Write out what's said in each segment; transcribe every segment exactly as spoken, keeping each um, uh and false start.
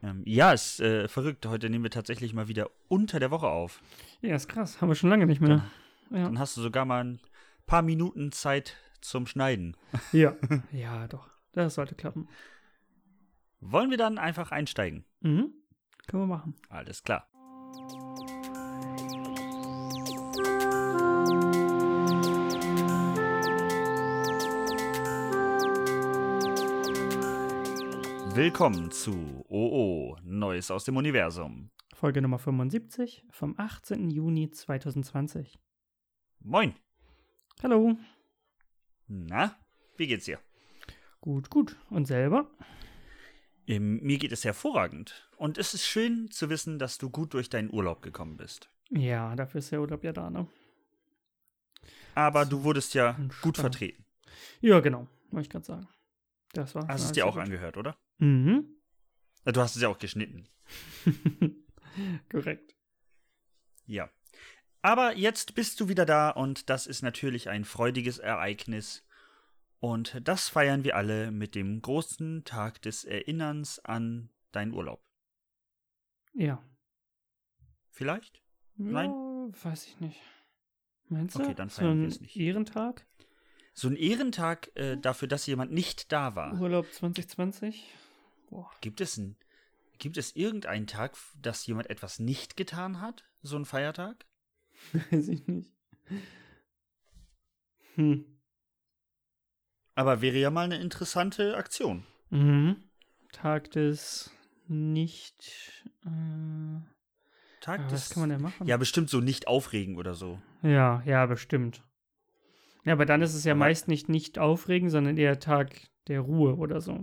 Ähm, ja, ist äh, verrückt. Heute nehmen wir tatsächlich mal wieder unter der Woche auf. Ja, ist krass. Haben wir schon lange nicht mehr. Dann, ja. dann hast du sogar mal ein paar Minuten Zeit zum Schneiden. Ja. Ja, doch. Das sollte klappen. Wollen wir dann einfach einsteigen? Mhm. Können wir machen. Alles klar. Willkommen zu O O, Neues aus dem Universum. Folge Nummer fünfundsiebzig vom achtzehnten Juni zweitausendzwanzig. Moin. Hallo. Na, wie geht's dir? Gut, gut. Und selber? Ähm, mir geht es hervorragend. Und es ist schön zu wissen, dass du gut durch deinen Urlaub gekommen bist. Ja, dafür ist der Urlaub ja da, ne? Aber du wurdest ja Entspannt. gut vertreten. Ja, genau. Wollte ich gerade sagen. Das war Hast schon es dir alles auch sehr gut. angehört, oder? Mhm. Du hast es ja auch geschnitten. Korrekt. Ja. Aber jetzt bist du wieder da und das ist natürlich ein freudiges Ereignis. Und das feiern wir alle mit dem großen Tag des Erinnerns an deinen Urlaub. Ja. Vielleicht? Ja, Nein? weiß ich nicht. Meinst du? Okay, dann so feiern wir ein es nicht. Ehrentag? So ein Ehrentag äh, dafür, dass jemand nicht da war. Urlaub zwanzig zwanzig? Boah. Gibt es, ein, gibt es irgendeinen Tag, dass jemand etwas nicht getan hat? So ein Feiertag? Weiß ich nicht. Hm. Aber wäre ja mal eine interessante Aktion. Mhm. Tag des nicht. Äh, Tag aber des, was kann man denn machen? Ja, bestimmt so nicht aufregen oder so. Ja, ja, bestimmt. Ja, aber dann ist es ja Aber- meist nicht nicht aufregend, sondern eher Tag der Ruhe oder so.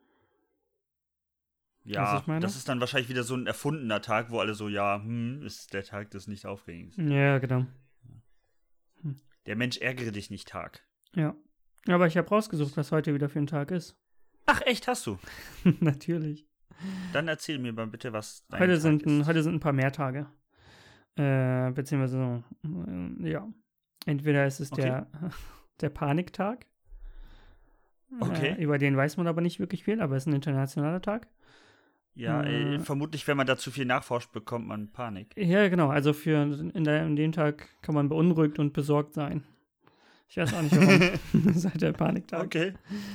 Ja, Was ich meine? das ist dann wahrscheinlich wieder so ein erfundener Tag, wo alle so, ja, hm, ist der Tag des Nicht-Aufregens. Ja, genau. Der Mensch ärgere dich nicht Tag. Ja. Aber ich habe rausgesucht, was heute wieder für ein Tag ist. Ach, echt, hast du? Natürlich. Dann erzähl mir mal bitte, was dein Heute Tag sind, ein, ist. heute sind ein paar mehr Tage. Äh, beziehungsweise so, äh, ja. Entweder ist es Okay. der, der Paniktag. Okay. Äh, über den weiß man aber nicht wirklich viel, aber es ist ein internationaler Tag. Ja, äh, äh, vermutlich, wenn man da zu viel nachforscht, bekommt man Panik. Ja, genau. Also für in, der, in dem Tag kann man beunruhigt und besorgt sein. Ich weiß auch nicht, warum. Seit der Paniktag. Okay.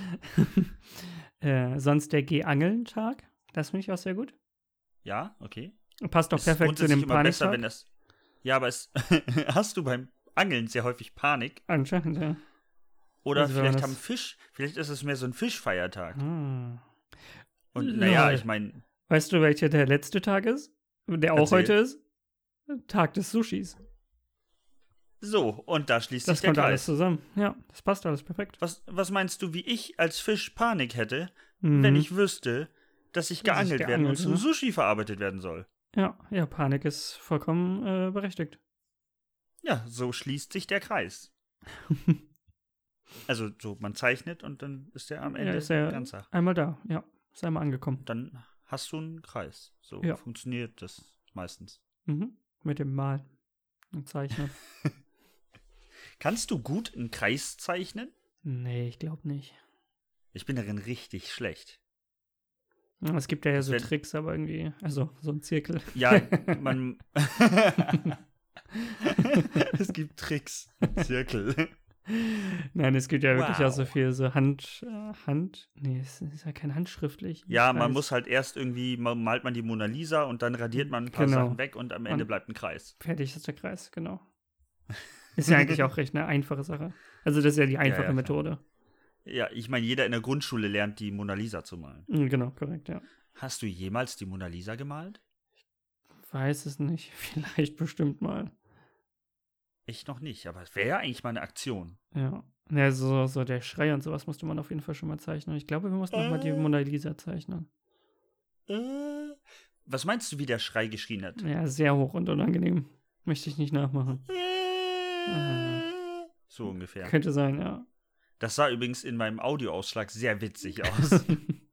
äh, sonst der Geh-Angeln-Tag. Das finde ich auch sehr gut. Ja, okay. Passt doch Ist perfekt zu grundsätzlich dem immer besser, Paniktag. wenn das. Ja, aber es hast du beim Angeln sehr häufig Panik? Anscheinend, ja. Oder Also wenn man vielleicht das- haben Fisch, vielleicht ist es mehr so ein Fischfeiertag. Ah. Und naja, Lol. ich meine, Weißt du, welcher der letzte Tag ist? Der auch Erzähl. heute ist? Tag des Sushis. so, und da schließt Das sich der kommt alles Kreis. zusammen. Ja, das passt alles perfekt. Was, was meinst du, wie ich als Fisch Panik hätte, Mhm. wenn ich wüsste, dass ich Dass ich geangelt werden und geangelt, zu ne? Sushi verarbeitet werden soll? Ja, ja, Panik ist vollkommen äh, berechtigt. Ja, so schließt sich der Kreis. Also so, man zeichnet und dann ist der am Ende Ja, ist er ganz da. einmal da. Ja, ist einmal angekommen. Dann hast du einen Kreis. So Ja. funktioniert das meistens. Mhm. Mit dem Mal und Zeichnen. Kannst du gut einen Kreis zeichnen? Nee, ich glaube nicht. Ich bin darin richtig schlecht. Ja, Es gibt ja, ja Das so wär- Tricks, aber irgendwie, also so ein Zirkel. Ja, man. Es gibt Tricks. Zirkel. Nein, es gibt ja wirklich Wow. auch so viel so Hand, äh, Hand, nee, es ist ja kein handschriftlich. Ja, man Kreis. muss halt erst irgendwie, ma- malt man die Mona Lisa und dann radiert man ein paar Genau. Sachen weg und am Ende Und- bleibt ein Kreis. Fertig ist der Kreis, genau. Ist ja eigentlich auch recht eine einfache Sache. Also das ist ja die einfache ja, klar. Methode. Ja, ich meine, jeder in der Grundschule lernt, die Mona Lisa zu malen. Mhm, Genau, korrekt, ja. Hast du jemals die Mona Lisa gemalt? Weiß es nicht, vielleicht bestimmt mal. Ich noch nicht, aber es wäre ja eigentlich mal eine Aktion. Ja. Ja, so, so der Schrei und sowas musste man auf jeden Fall schon mal zeichnen. Ich glaube, wir mussten noch mal die Äh. Mona Lisa zeichnen. Äh, was meinst du, wie der Schrei geschrien hat? Ja, sehr hoch und unangenehm. Möchte ich nicht nachmachen. Äh, so ungefähr. Könnte sein, ja. Das sah übrigens in meinem Audioausschlag sehr witzig aus.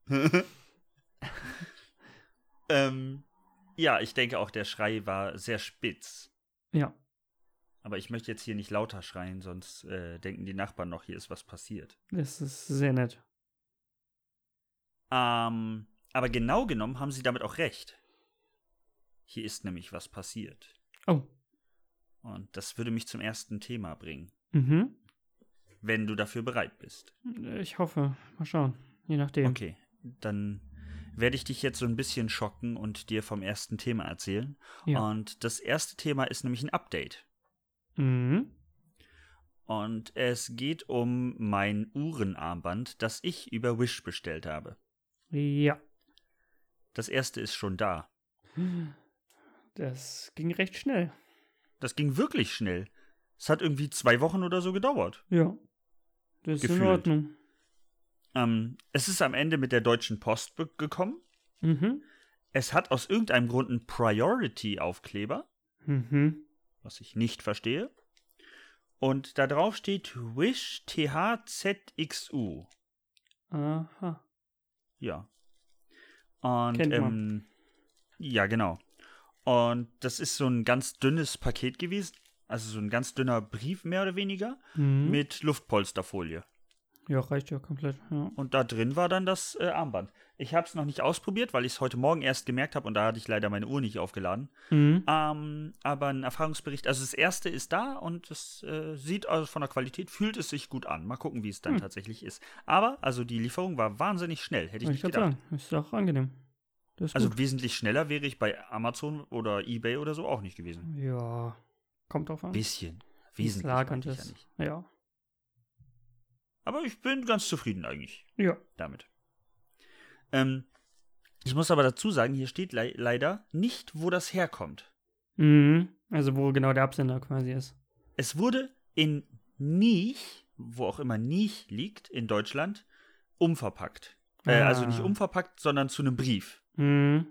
ähm, ja, ich denke auch, der Schrei war sehr spitz. Ja. Aber ich möchte jetzt hier nicht lauter schreien, sonst äh, denken die Nachbarn noch, hier ist was passiert. Das ist sehr nett. Ähm, Aber genau genommen haben sie damit auch recht. Hier ist nämlich was passiert. Oh. Und das würde mich zum ersten Thema bringen. Mhm. Wenn du dafür bereit bist. Ich hoffe. Mal schauen. Je nachdem. Okay, dann werde ich dich jetzt so ein bisschen schocken und dir vom ersten Thema erzählen. Ja. Und das erste Thema ist nämlich ein Update. Mhm. Und es geht um mein Uhrenarmband, das ich über Wish bestellt habe. Ja. Das erste ist schon da. Das ging recht schnell. Das ging wirklich schnell. Es hat irgendwie zwei Wochen oder so gedauert. Ja. Das ist Gefühlt. in Ordnung. Ähm, es ist am Ende mit der Deutschen Post be- gekommen. Mhm. Es hat aus irgendeinem Grund einen Priority-Aufkleber, Mhm. was ich nicht verstehe. Und da drauf steht Wish T H Z X U. Aha. Ja. Und, Kennt man. ähm, ja, genau. Und das ist so ein ganz dünnes Paket gewesen. Also so ein ganz dünner Brief, mehr oder weniger, Mhm. mit Luftpolsterfolie. Ja, reicht ja komplett. Ja. Und da drin war dann das äh, Armband. Ich habe es noch nicht ausprobiert, weil ich es heute Morgen erst gemerkt habe und da hatte ich leider meine Uhr nicht aufgeladen. Mhm. Ähm, aber ein Erfahrungsbericht, also das erste ist da und es äh, sieht also von der Qualität, fühlt es sich gut an. Mal gucken, wie es dann Hm. tatsächlich ist. Aber, also die Lieferung war wahnsinnig schnell, hätte ich Wollte nicht ich gerade gedacht. sagen. Ist auch angenehm. Das ist Also gut. wesentlich schneller wäre ich bei Amazon oder eBay oder so auch nicht gewesen. Ja. Kommt drauf an. Bisschen. Wie es Wesentlich lagernd meinte ich ist. ja nicht. Ja. Aber ich bin ganz zufrieden eigentlich Ja. damit. Ähm, ich muss aber dazu sagen, hier steht le- leider nicht, wo das herkommt. Mhm. Also wo genau der Absender quasi ist. Es wurde in Niech, wo auch immer Niech liegt, in Deutschland, umverpackt. Äh, Ah. also nicht umverpackt, sondern zu einem Brief. Mhm.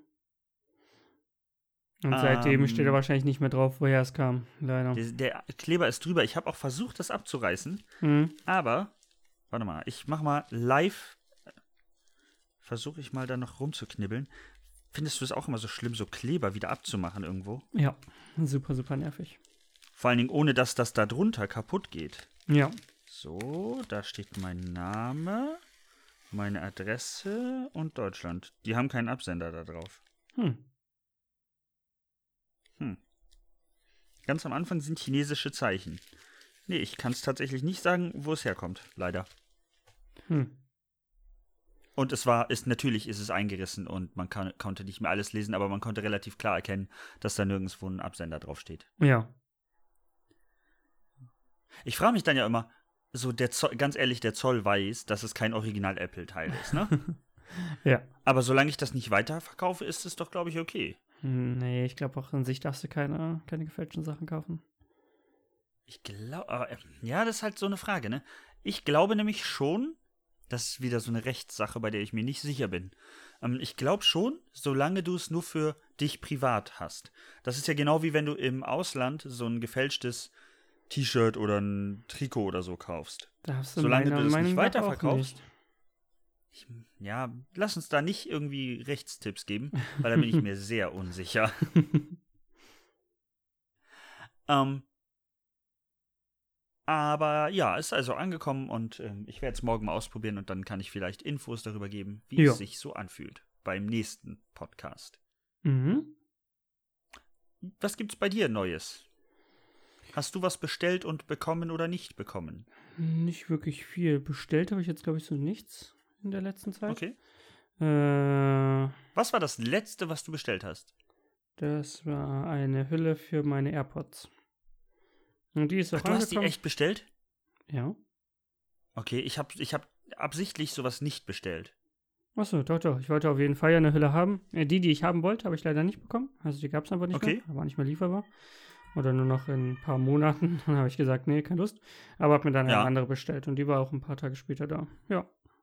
Und seitdem Ähm, steht er wahrscheinlich nicht mehr drauf, woher es kam. Leider. Der, der Kleber ist drüber. Ich habe auch versucht, das abzureißen. Mhm. Aber, warte mal, ich mach mal live. Versuche ich mal da noch rumzuknibbeln. Findest du es auch immer so schlimm, so Kleber wieder abzumachen irgendwo? Ja. Super, super nervig. Vor allen Dingen, ohne dass das da drunter kaputt geht. Ja. So, da steht mein Name, meine Adresse und Deutschland. Die haben keinen Absender da drauf. Hm. Hm. Ganz am Anfang sind chinesische Zeichen. Nee, ich kann es tatsächlich nicht sagen, wo es herkommt, leider. Hm. Und es war, ist natürlich ist es eingerissen und man kann, konnte nicht mehr alles lesen, aber man konnte relativ klar erkennen, dass da nirgendwo ein Absender drauf steht. Ja. Ich frage mich dann ja immer, so der Zoll, ganz ehrlich, der Zoll weiß, dass es kein Original-Apple-Teil ist, ne? Ja. Aber solange ich das nicht weiterverkaufe, ist es doch, glaube ich, okay. Nee, ich glaube auch an sich darfst du keine, keine gefälschten Sachen kaufen. Ich glaube, ja, das ist halt so eine Frage, ne? Ich glaube nämlich schon, das ist wieder so eine Rechtssache, bei der ich mir nicht sicher bin. Ähm, ich glaube schon, solange du es nur für dich privat hast. Das ist ja genau wie wenn du im Ausland so ein gefälschtes T-Shirt oder ein Trikot oder so kaufst. Darfst du Solange meiner du das Meinung nicht nach auch weiterverkaufst. nicht. Ich, ja, lass uns da nicht irgendwie Rechtstipps geben, weil da bin ich mir sehr unsicher. ähm, aber ja, ist also angekommen und ähm, ich werde es morgen mal ausprobieren und dann kann ich vielleicht Infos darüber geben, wie Ja. es sich so anfühlt beim nächsten Podcast. Mhm. Was gibt's bei dir Neues? Hast du was bestellt und bekommen oder nicht bekommen? Nicht wirklich viel. Bestellt habe ich jetzt, glaube ich, so nichts in der letzten Zeit. Okay. Äh, Was war das letzte, was du bestellt hast? das war eine Hülle für meine AirPods. Und die ist auch Ach, du hast die angekommen. echt bestellt? Ja. Okay, ich habe ich hab absichtlich sowas nicht bestellt. Achso, doch, doch. Ich wollte auf jeden Fall ja eine Hülle haben. Äh, die, die ich haben wollte, habe ich leider nicht bekommen. Also die gab es einfach nicht Okay. mehr. War nicht mehr lieferbar. Oder nur noch in ein paar Monaten. Dann habe ich gesagt, nee, keine Lust. Aber habe mir dann Ja. eine andere bestellt. Und die war auch ein paar Tage später da. Ja.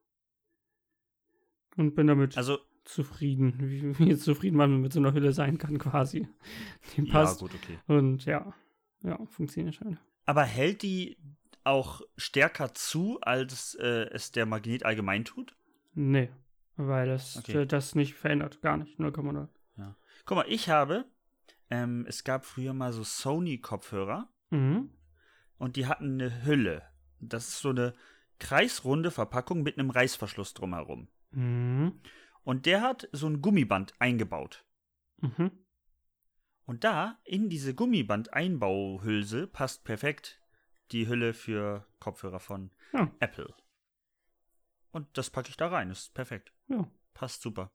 Und bin damit Also, zufrieden. Wie, wie zufrieden man mit so einer Hülle sein kann, quasi. Die passt. ja, gut, okay. Und ja. Ja, funktioniert halt. Aber hält die auch stärker zu, als äh, es der Magnet allgemein tut? Nee. Weil es Okay. äh, das nicht verändert. Gar nicht. null Komma null. Guck mal, ich habe, ähm, es gab früher mal so Sony-Kopfhörer Mhm. und die hatten eine Hülle. Das ist so eine kreisrunde Verpackung mit einem Reißverschluss drumherum. Mhm. Und der hat so ein Gummiband eingebaut. Mhm. Und da, in diese Gummiband-Einbauhülse, passt perfekt die Hülle für Kopfhörer von Ja. Apple. Und das packe ich da rein. Das ist perfekt. Ja. Passt super.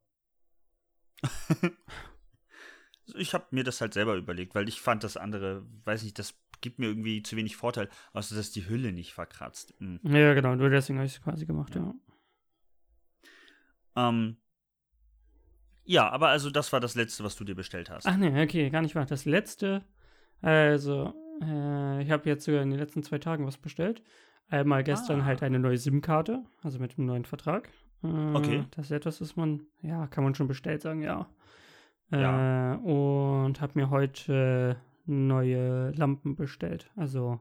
Ich habe mir das halt selber überlegt, weil ich fand das andere, weiß nicht, das gibt mir irgendwie zu wenig Vorteil, außer dass die Hülle nicht verkratzt. Mhm. Ja, genau, nur deswegen habe ich es quasi gemacht, ja. Ja. Ähm, ja, aber also das war das Letzte, was du dir bestellt hast. Ach ne, okay, gar nicht wahr. Das letzte, also, äh, ich habe jetzt sogar in den letzten zwei Tagen was bestellt. Einmal gestern Ah. halt eine neue SIM-Karte, also mit einem neuen Vertrag. Äh, Okay. Das ist etwas, was man, ja, kann man schon bestellt sagen, ja. Ja. Äh, und habe mir heute neue Lampen bestellt. Also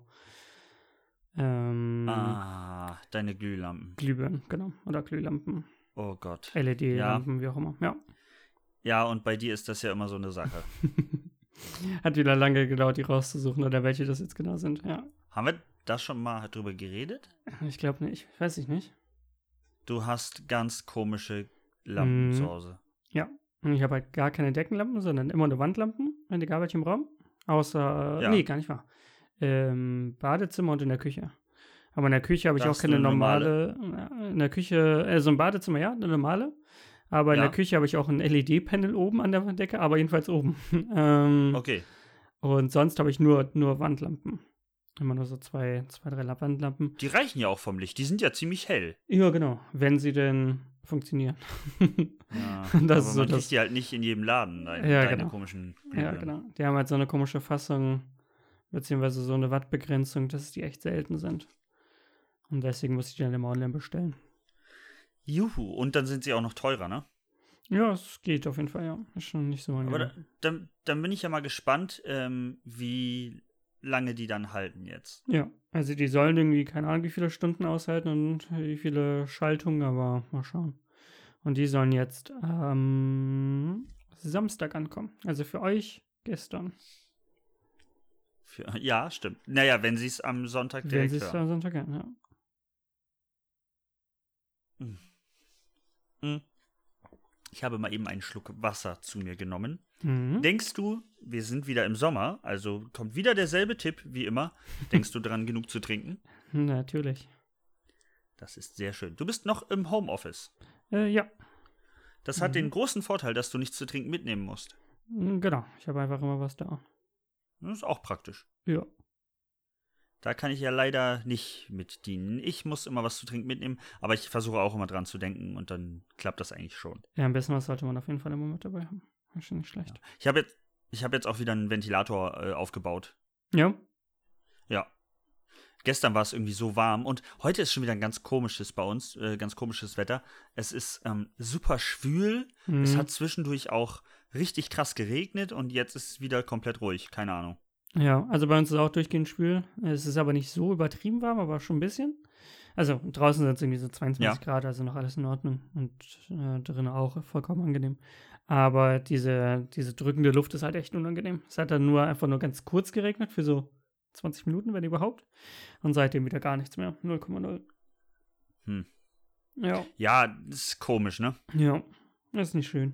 ähm, Ah, deine Glühlampen. Glühbirnen, genau. Oder Glühlampen. Oh Gott. L E D-Lampen, wie auch immer. Ja. Ja, und bei dir ist das ja immer so eine Sache. Hat wieder lange gedauert, die rauszusuchen oder welche das jetzt genau sind, ja. Haben wir da schon mal drüber geredet? Ich glaube nicht. Weiß ich nicht. Du hast ganz komische Lampen Mhm. zu Hause. Ja. Und ich habe halt gar keine Deckenlampen, sondern immer nur Wandlampen, egal welchem Raum. Außer, Ja. nee, gar nicht wahr. Ähm, Badezimmer und in der Küche. Aber in der Küche habe ich Da auch hast keine du eine normale, in der Küche, äh, so ein Badezimmer, ja, eine normale. Aber in Ja. der Küche habe ich auch ein L E D-Panel oben an der Decke, aber jedenfalls oben. ähm, Okay. Und sonst habe ich nur, nur Wandlampen. Immer nur so zwei, zwei, drei Wandlampen. Die reichen ja auch vom Licht. Die sind ja ziemlich hell. Ja, genau. Wenn sie denn funktionieren. Ja, Das aber ist so man kriegt das- die halt nicht in jedem Laden. Deine, Ja, deine genau. komischen Ja, Glühbirnen. genau. Die haben halt so eine komische Fassung, beziehungsweise so eine Wattbegrenzung, dass die echt selten sind. Und deswegen muss ich die dann immer online bestellen. Juhu. Und dann sind sie auch noch teurer, ne? Ja, es geht auf jeden Fall, ja. Ist schon nicht so Aber angenehm. da, dann, dann bin ich ja mal gespannt, ähm, wie lange die dann halten jetzt. Ja, also die sollen irgendwie, keine Ahnung, wie viele Stunden aushalten und wie viele Schaltungen, aber mal schauen. Und die sollen jetzt am Samstag ankommen. Also für euch gestern. Für, ja, stimmt. Naja, wenn sie es am Sonntag Wenn direkt sie es hören. am Sonntag hören, ja. Hm. Ich habe mal eben einen Schluck Wasser zu mir genommen. Mhm. Denkst du, wir sind wieder im Sommer, also kommt wieder derselbe Tipp wie immer. Denkst du dran, genug zu trinken? Natürlich. Das ist sehr schön. Du bist noch im Homeoffice. Äh, ja, Das hat Mhm. den großen Vorteil, dass du nichts zu trinken mitnehmen musst. Mm, genau. Ich habe einfach immer was da. Das ist auch praktisch. Ja. Da kann ich ja leider nicht mit dienen. Ich muss immer was zu trinken mitnehmen, aber ich versuche auch immer dran zu denken und dann klappt das eigentlich schon. Ja, ein bisschen was sollte man auf jeden Fall immer mit dabei haben. Ist schon nicht schlecht. Ich habe jetzt, ich habe jetzt auch wieder einen Ventilator äh, aufgebaut. Ja. Ja. Gestern war es irgendwie so warm und heute ist schon wieder ein ganz komisches bei uns, äh, ganz komisches Wetter. Es ist ähm, super schwül. Mhm. Es hat zwischendurch auch richtig krass geregnet und jetzt ist es wieder komplett ruhig. Keine Ahnung. Ja, also bei uns ist es auch durchgehend schwül. Es ist aber nicht so übertrieben warm, aber schon ein bisschen. Also draußen sind es irgendwie so zweiundzwanzig Ja. Grad, also noch alles in Ordnung. Und äh, drinnen auch vollkommen angenehm. Aber diese, diese drückende Luft ist halt echt unangenehm. Es hat dann nur einfach nur ganz kurz geregnet, für so zwanzig Minuten, wenn überhaupt. Und seitdem wieder gar nichts mehr. null Komma null. Hm. Ja, Ja, das ist komisch, ne? ja. Das ist nicht schön.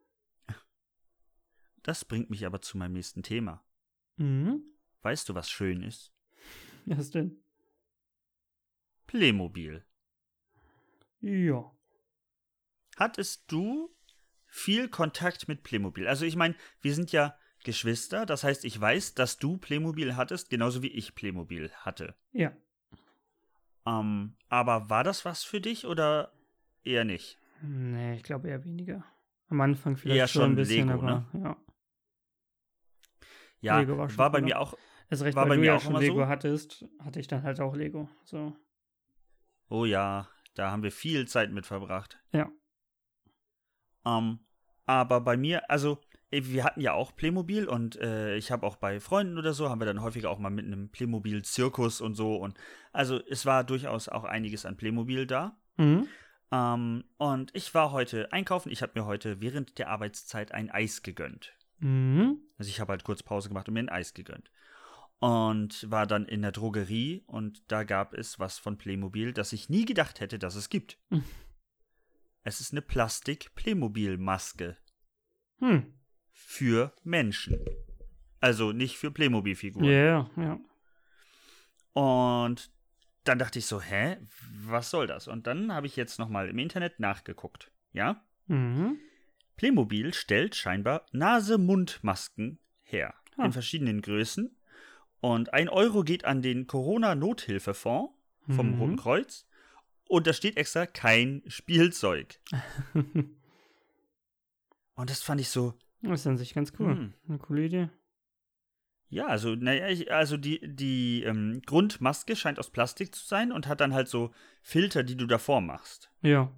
Das bringt mich aber zu meinem nächsten Thema. Mhm. Weißt du, was schön ist? Was denn? Playmobil. Ja. Hattest du viel Kontakt mit Playmobil? Also ich meine, wir sind ja Geschwister, das heißt, ich weiß, dass du Playmobil hattest, genauso wie ich Playmobil hatte. Ja. Ähm, aber war das was für dich oder eher nicht? Nee, ich glaube eher weniger. Am Anfang vielleicht Eher schon schon ein bisschen, Lego, aber ja. Ja, Lego war war, schon bei cooler. mir auch. Erst recht, War weil bei du mir ja auch schon immer Lego so. hattest, hatte ich dann halt auch Lego. So. Oh ja, da haben wir viel Zeit mit verbracht. Ja. Ähm, aber bei mir, also äh, wir hatten ja auch Playmobil und äh, ich habe auch bei Freunden oder so, haben wir dann häufiger auch mal mit einem Playmobil-Zirkus und so. Und also es war durchaus auch einiges an Playmobil da. Mhm. Ähm, und ich war heute einkaufen. Ich habe mir heute während der Arbeitszeit ein Eis gegönnt. Mhm. Also ich habe halt kurz Pause gemacht und mir ein Eis gegönnt. Und war dann in der Drogerie und da gab es was von Playmobil, das ich nie gedacht hätte, dass es gibt. Es ist eine Plastik-Playmobil-Maske Hm. für Menschen. Also nicht für Playmobil-Figuren. Ja, ja. Und dann dachte ich so, hä, was soll das? Und dann habe ich jetzt nochmal im Internet nachgeguckt. Ja? Mhm. Playmobil stellt scheinbar Nase-Mund-Masken her. Ah. In verschiedenen Größen. Und ein Euro geht an den Corona-Nothilfefonds vom Mhm. Roten Kreuz. Und da steht extra kein Spielzeug. Und das fand ich so, Das ist an sich ganz cool. Hm. Eine coole Idee. ja, also, naja, ich- also die, die ähm, Grundmaske scheint aus Plastik zu sein und hat dann halt so Filter, die du davor machst. Ja.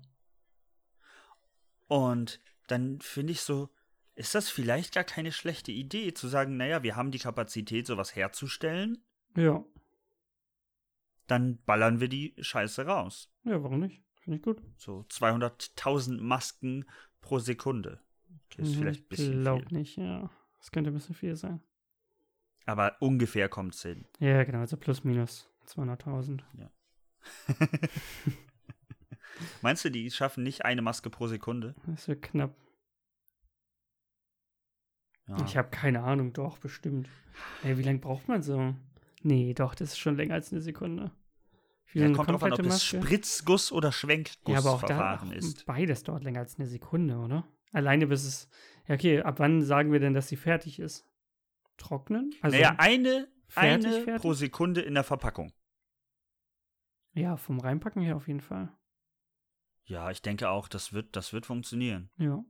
Und dann finde ich so, ist das vielleicht gar keine schlechte Idee, zu sagen, naja, wir haben die Kapazität, sowas herzustellen, Ja. dann ballern wir die Scheiße raus. Ja, warum nicht? Finde ich gut. So zweihunderttausend Masken pro Sekunde. Okay, ist Mhm, vielleicht ein bisschen glaub viel. nicht, ja. Das könnte ein bisschen viel sein. Aber ungefähr kommt es hin. Ja, genau, also plus minus zweihunderttausend. Meinst du, die schaffen nicht eine Maske pro Sekunde? Das wird knapp. Ja. Ich habe keine Ahnung, doch, bestimmt. Ey, wie lange braucht man so? Nee, doch, das ist schon länger als eine Sekunde. Wie Ja, lange kommt drauf an, ob komplette das Maske? Spritzguss oder Ja, aber auch da Schwenkgussverfahren auch ist. beides dauert länger als eine Sekunde, oder? Alleine bis es. Ja, okay, ab wann sagen wir denn, dass sie fertig ist? Trocknen? Also, naja, eine, fertig, eine fertig? pro Sekunde in der Verpackung. ja, vom Reinpacken her auf jeden Fall. Ja, ich denke auch, das wird, das wird funktionieren. Ja.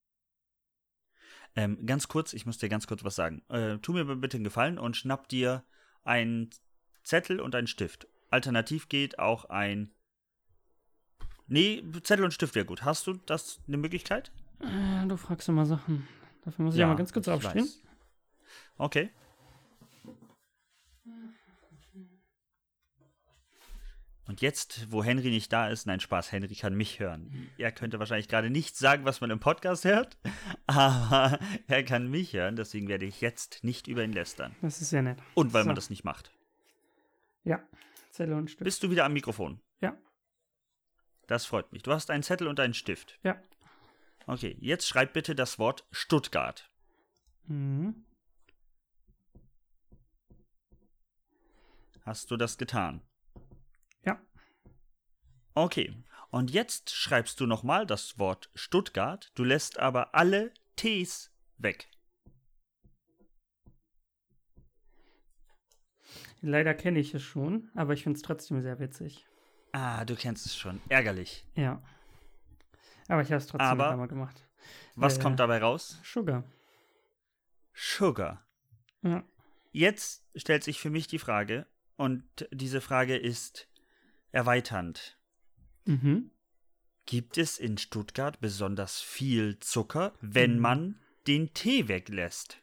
Ähm, ganz kurz, ich muss dir ganz kurz was sagen. Äh, tu mir bitte einen Gefallen und schnapp dir einen Zettel und einen Stift. Alternativ geht auch ein. Nee, Zettel und Stift wäre gut. Hast du das eine Möglichkeit? Äh, du fragst immer Sachen. Dafür muss ich ja mal ganz kurz ich aufstehen. weiß. Okay. Und jetzt, wo Henry nicht da ist, nein, Spaß, Henry kann mich hören. Er könnte wahrscheinlich gerade nicht sagen, was man im Podcast hört, aber er kann mich hören, deswegen werde ich jetzt nicht über ihn lästern. Das ist sehr nett. Und weil So. man das nicht macht. Ja, Zettel und Stift. Bist du wieder am Mikrofon? Ja. Das freut mich. Du hast einen Zettel und einen Stift. Ja. Okay, jetzt schreib bitte das Wort Stuttgart. Mhm. Hast du das getan? Ja. Okay, und jetzt schreibst du nochmal das Wort Stuttgart, du lässt aber alle Ts weg. Leider kenne ich es schon, aber ich finde es trotzdem sehr witzig. Ah, du kennst es schon. Ärgerlich. Ja. Aber ich habe es trotzdem Aber- einmal gemacht. Was Äh, kommt dabei raus? Sugar. Sugar. Ja. Jetzt stellt sich für mich die Frage, und diese Frage ist erweiternd. Mhm. Gibt es in Stuttgart besonders viel Zucker, wenn Mhm. man den Tee weglässt?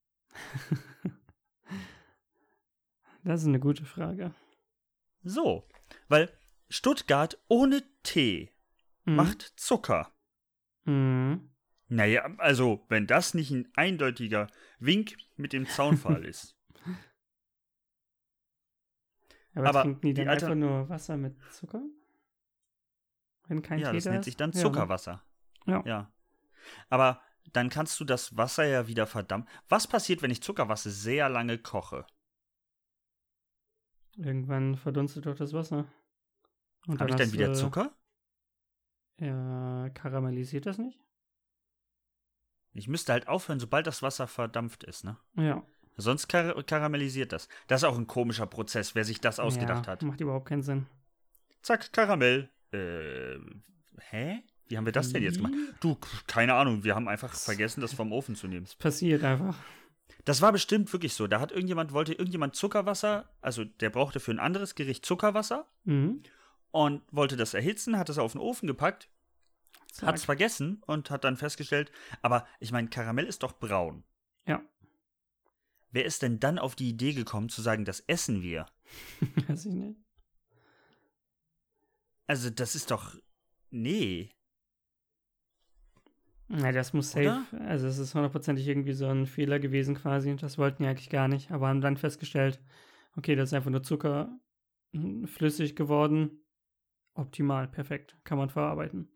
Das ist eine gute Frage. So, weil Stuttgart ohne Tee Mhm. macht Zucker. Mhm. Naja, also, wenn das nicht ein eindeutiger Wink mit dem Zaunpfahl ist. Aber, Aber trinken die die dann Alter- einfach nur Wasser mit Zucker? Wenn kein Ja, Tee das da nennt ist? sich dann Ja, ne? Zuckerwasser. Ja. Ja. Aber dann kannst du das Wasser ja wieder verdampfen. Was passiert, wenn ich Zuckerwasser sehr lange koche? Irgendwann verdunstet doch das Wasser. Und Habe ich dann hast wieder du- Zucker? Ja, karamellisiert das nicht? Ich müsste halt aufhören, sobald das Wasser verdampft ist, ne? Ja. Sonst kar karamellisiert das. Das ist auch ein komischer Prozess, wer sich das ausgedacht ja, hat. Macht überhaupt keinen Sinn. Zack, Karamell. Äh, hä? Wie haben wir das denn jetzt gemacht? Wie? Du, keine Ahnung, wir haben einfach vergessen, das vom Ofen zu nehmen. Es passiert einfach. Das war bestimmt wirklich so. Da hat irgendjemand, wollte irgendjemand Zuckerwasser, also der brauchte für ein anderes Gericht Zuckerwasser Mhm. und wollte das erhitzen, hat es auf den Ofen gepackt, Zack. hat es vergessen und hat dann festgestellt, aber ich meine, Karamell ist doch braun. Ja. Wer ist denn dann auf die Idee gekommen zu sagen, das essen wir? Weiß ich nicht. Also das ist doch, nee. Na, das muss safe. Also, es ist hundertprozentig irgendwie so ein Fehler gewesen quasi. Das wollten die eigentlich gar nicht. Aber haben dann festgestellt, okay, das ist einfach nur Zucker mm, flüssig geworden. Optimal, perfekt. Kann man verarbeiten.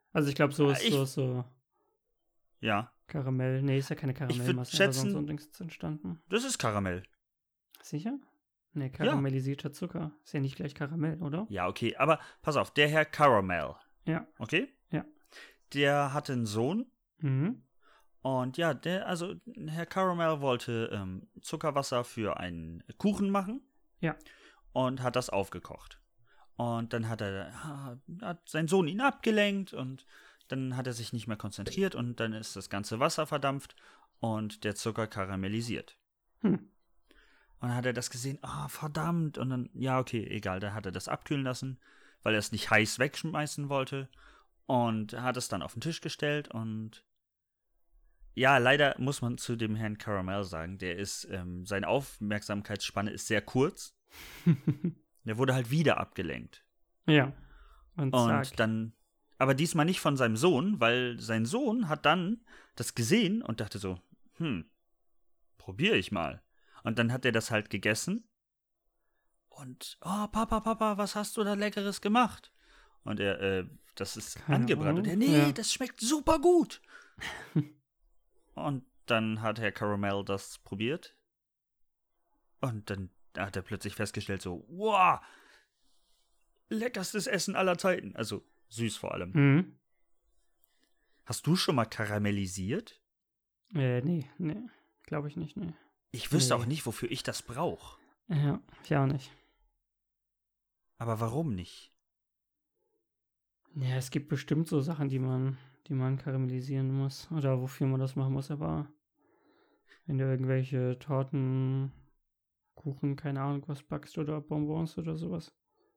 Also ich glaube, so Ah, ist ich- so, so Ja, Karamell. Nee, ist ja keine würd Karamellmasse, aber schätzen- sonst so ein Ding ist entstanden. das ist Karamell. Sicher? Nee, karamellisierter Zucker. Ist ja nicht gleich Karamell, oder? Ja, okay, aber pass auf, der Herr Caramel, Ja. okay? Ja. Der hatte einen Sohn Mhm. und ja, der, also Herr Caramel wollte ähm, Zuckerwasser für einen Kuchen machen. Ja. Und hat das aufgekocht. Und dann hat er, ah, hat sein Sohn ihn abgelenkt und dann hat er sich nicht mehr konzentriert und dann ist das ganze Wasser verdampft und der Zucker karamellisiert. Hm. Und dann hat er das gesehen, ah, verdammt. Und dann, ja, okay, egal, dann hat er das abkühlen lassen, weil er es nicht heiß wegschmeißen wollte. Und hat es dann auf den Tisch gestellt und ja, leider muss man zu dem Herrn Caramel sagen, der ist, ähm, seine Aufmerksamkeitsspanne ist sehr kurz. Der wurde halt wieder abgelenkt. Ja. Und, Und zack. dann, aber diesmal nicht von seinem Sohn, weil sein Sohn hat dann das gesehen und dachte so, hm, probiere ich mal. Und dann hat er das halt gegessen. Und, oh, Papa, Papa, was hast du da Leckeres gemacht? Und er, äh, das ist Keine angebrannt. Und er, Ahnung. nee, Ja. das schmeckt super gut. Und dann hat Herr Caramel das probiert. Und dann hat er plötzlich festgestellt, so, wow, leckerstes Essen aller Zeiten. Also süß vor allem. Mhm. Hast du schon mal karamellisiert? Äh, nee, nee. Glaube ich nicht, nee. Ich wüsste Nee. auch nicht, wofür ich das brauche. Ja, ich auch nicht. Aber warum nicht? Ja, es gibt bestimmt so Sachen, die man, die man karamellisieren muss. Oder wofür man das machen muss, aber wenn du irgendwelche Torten, Kuchen, keine Ahnung, was backst oder Bonbons oder sowas.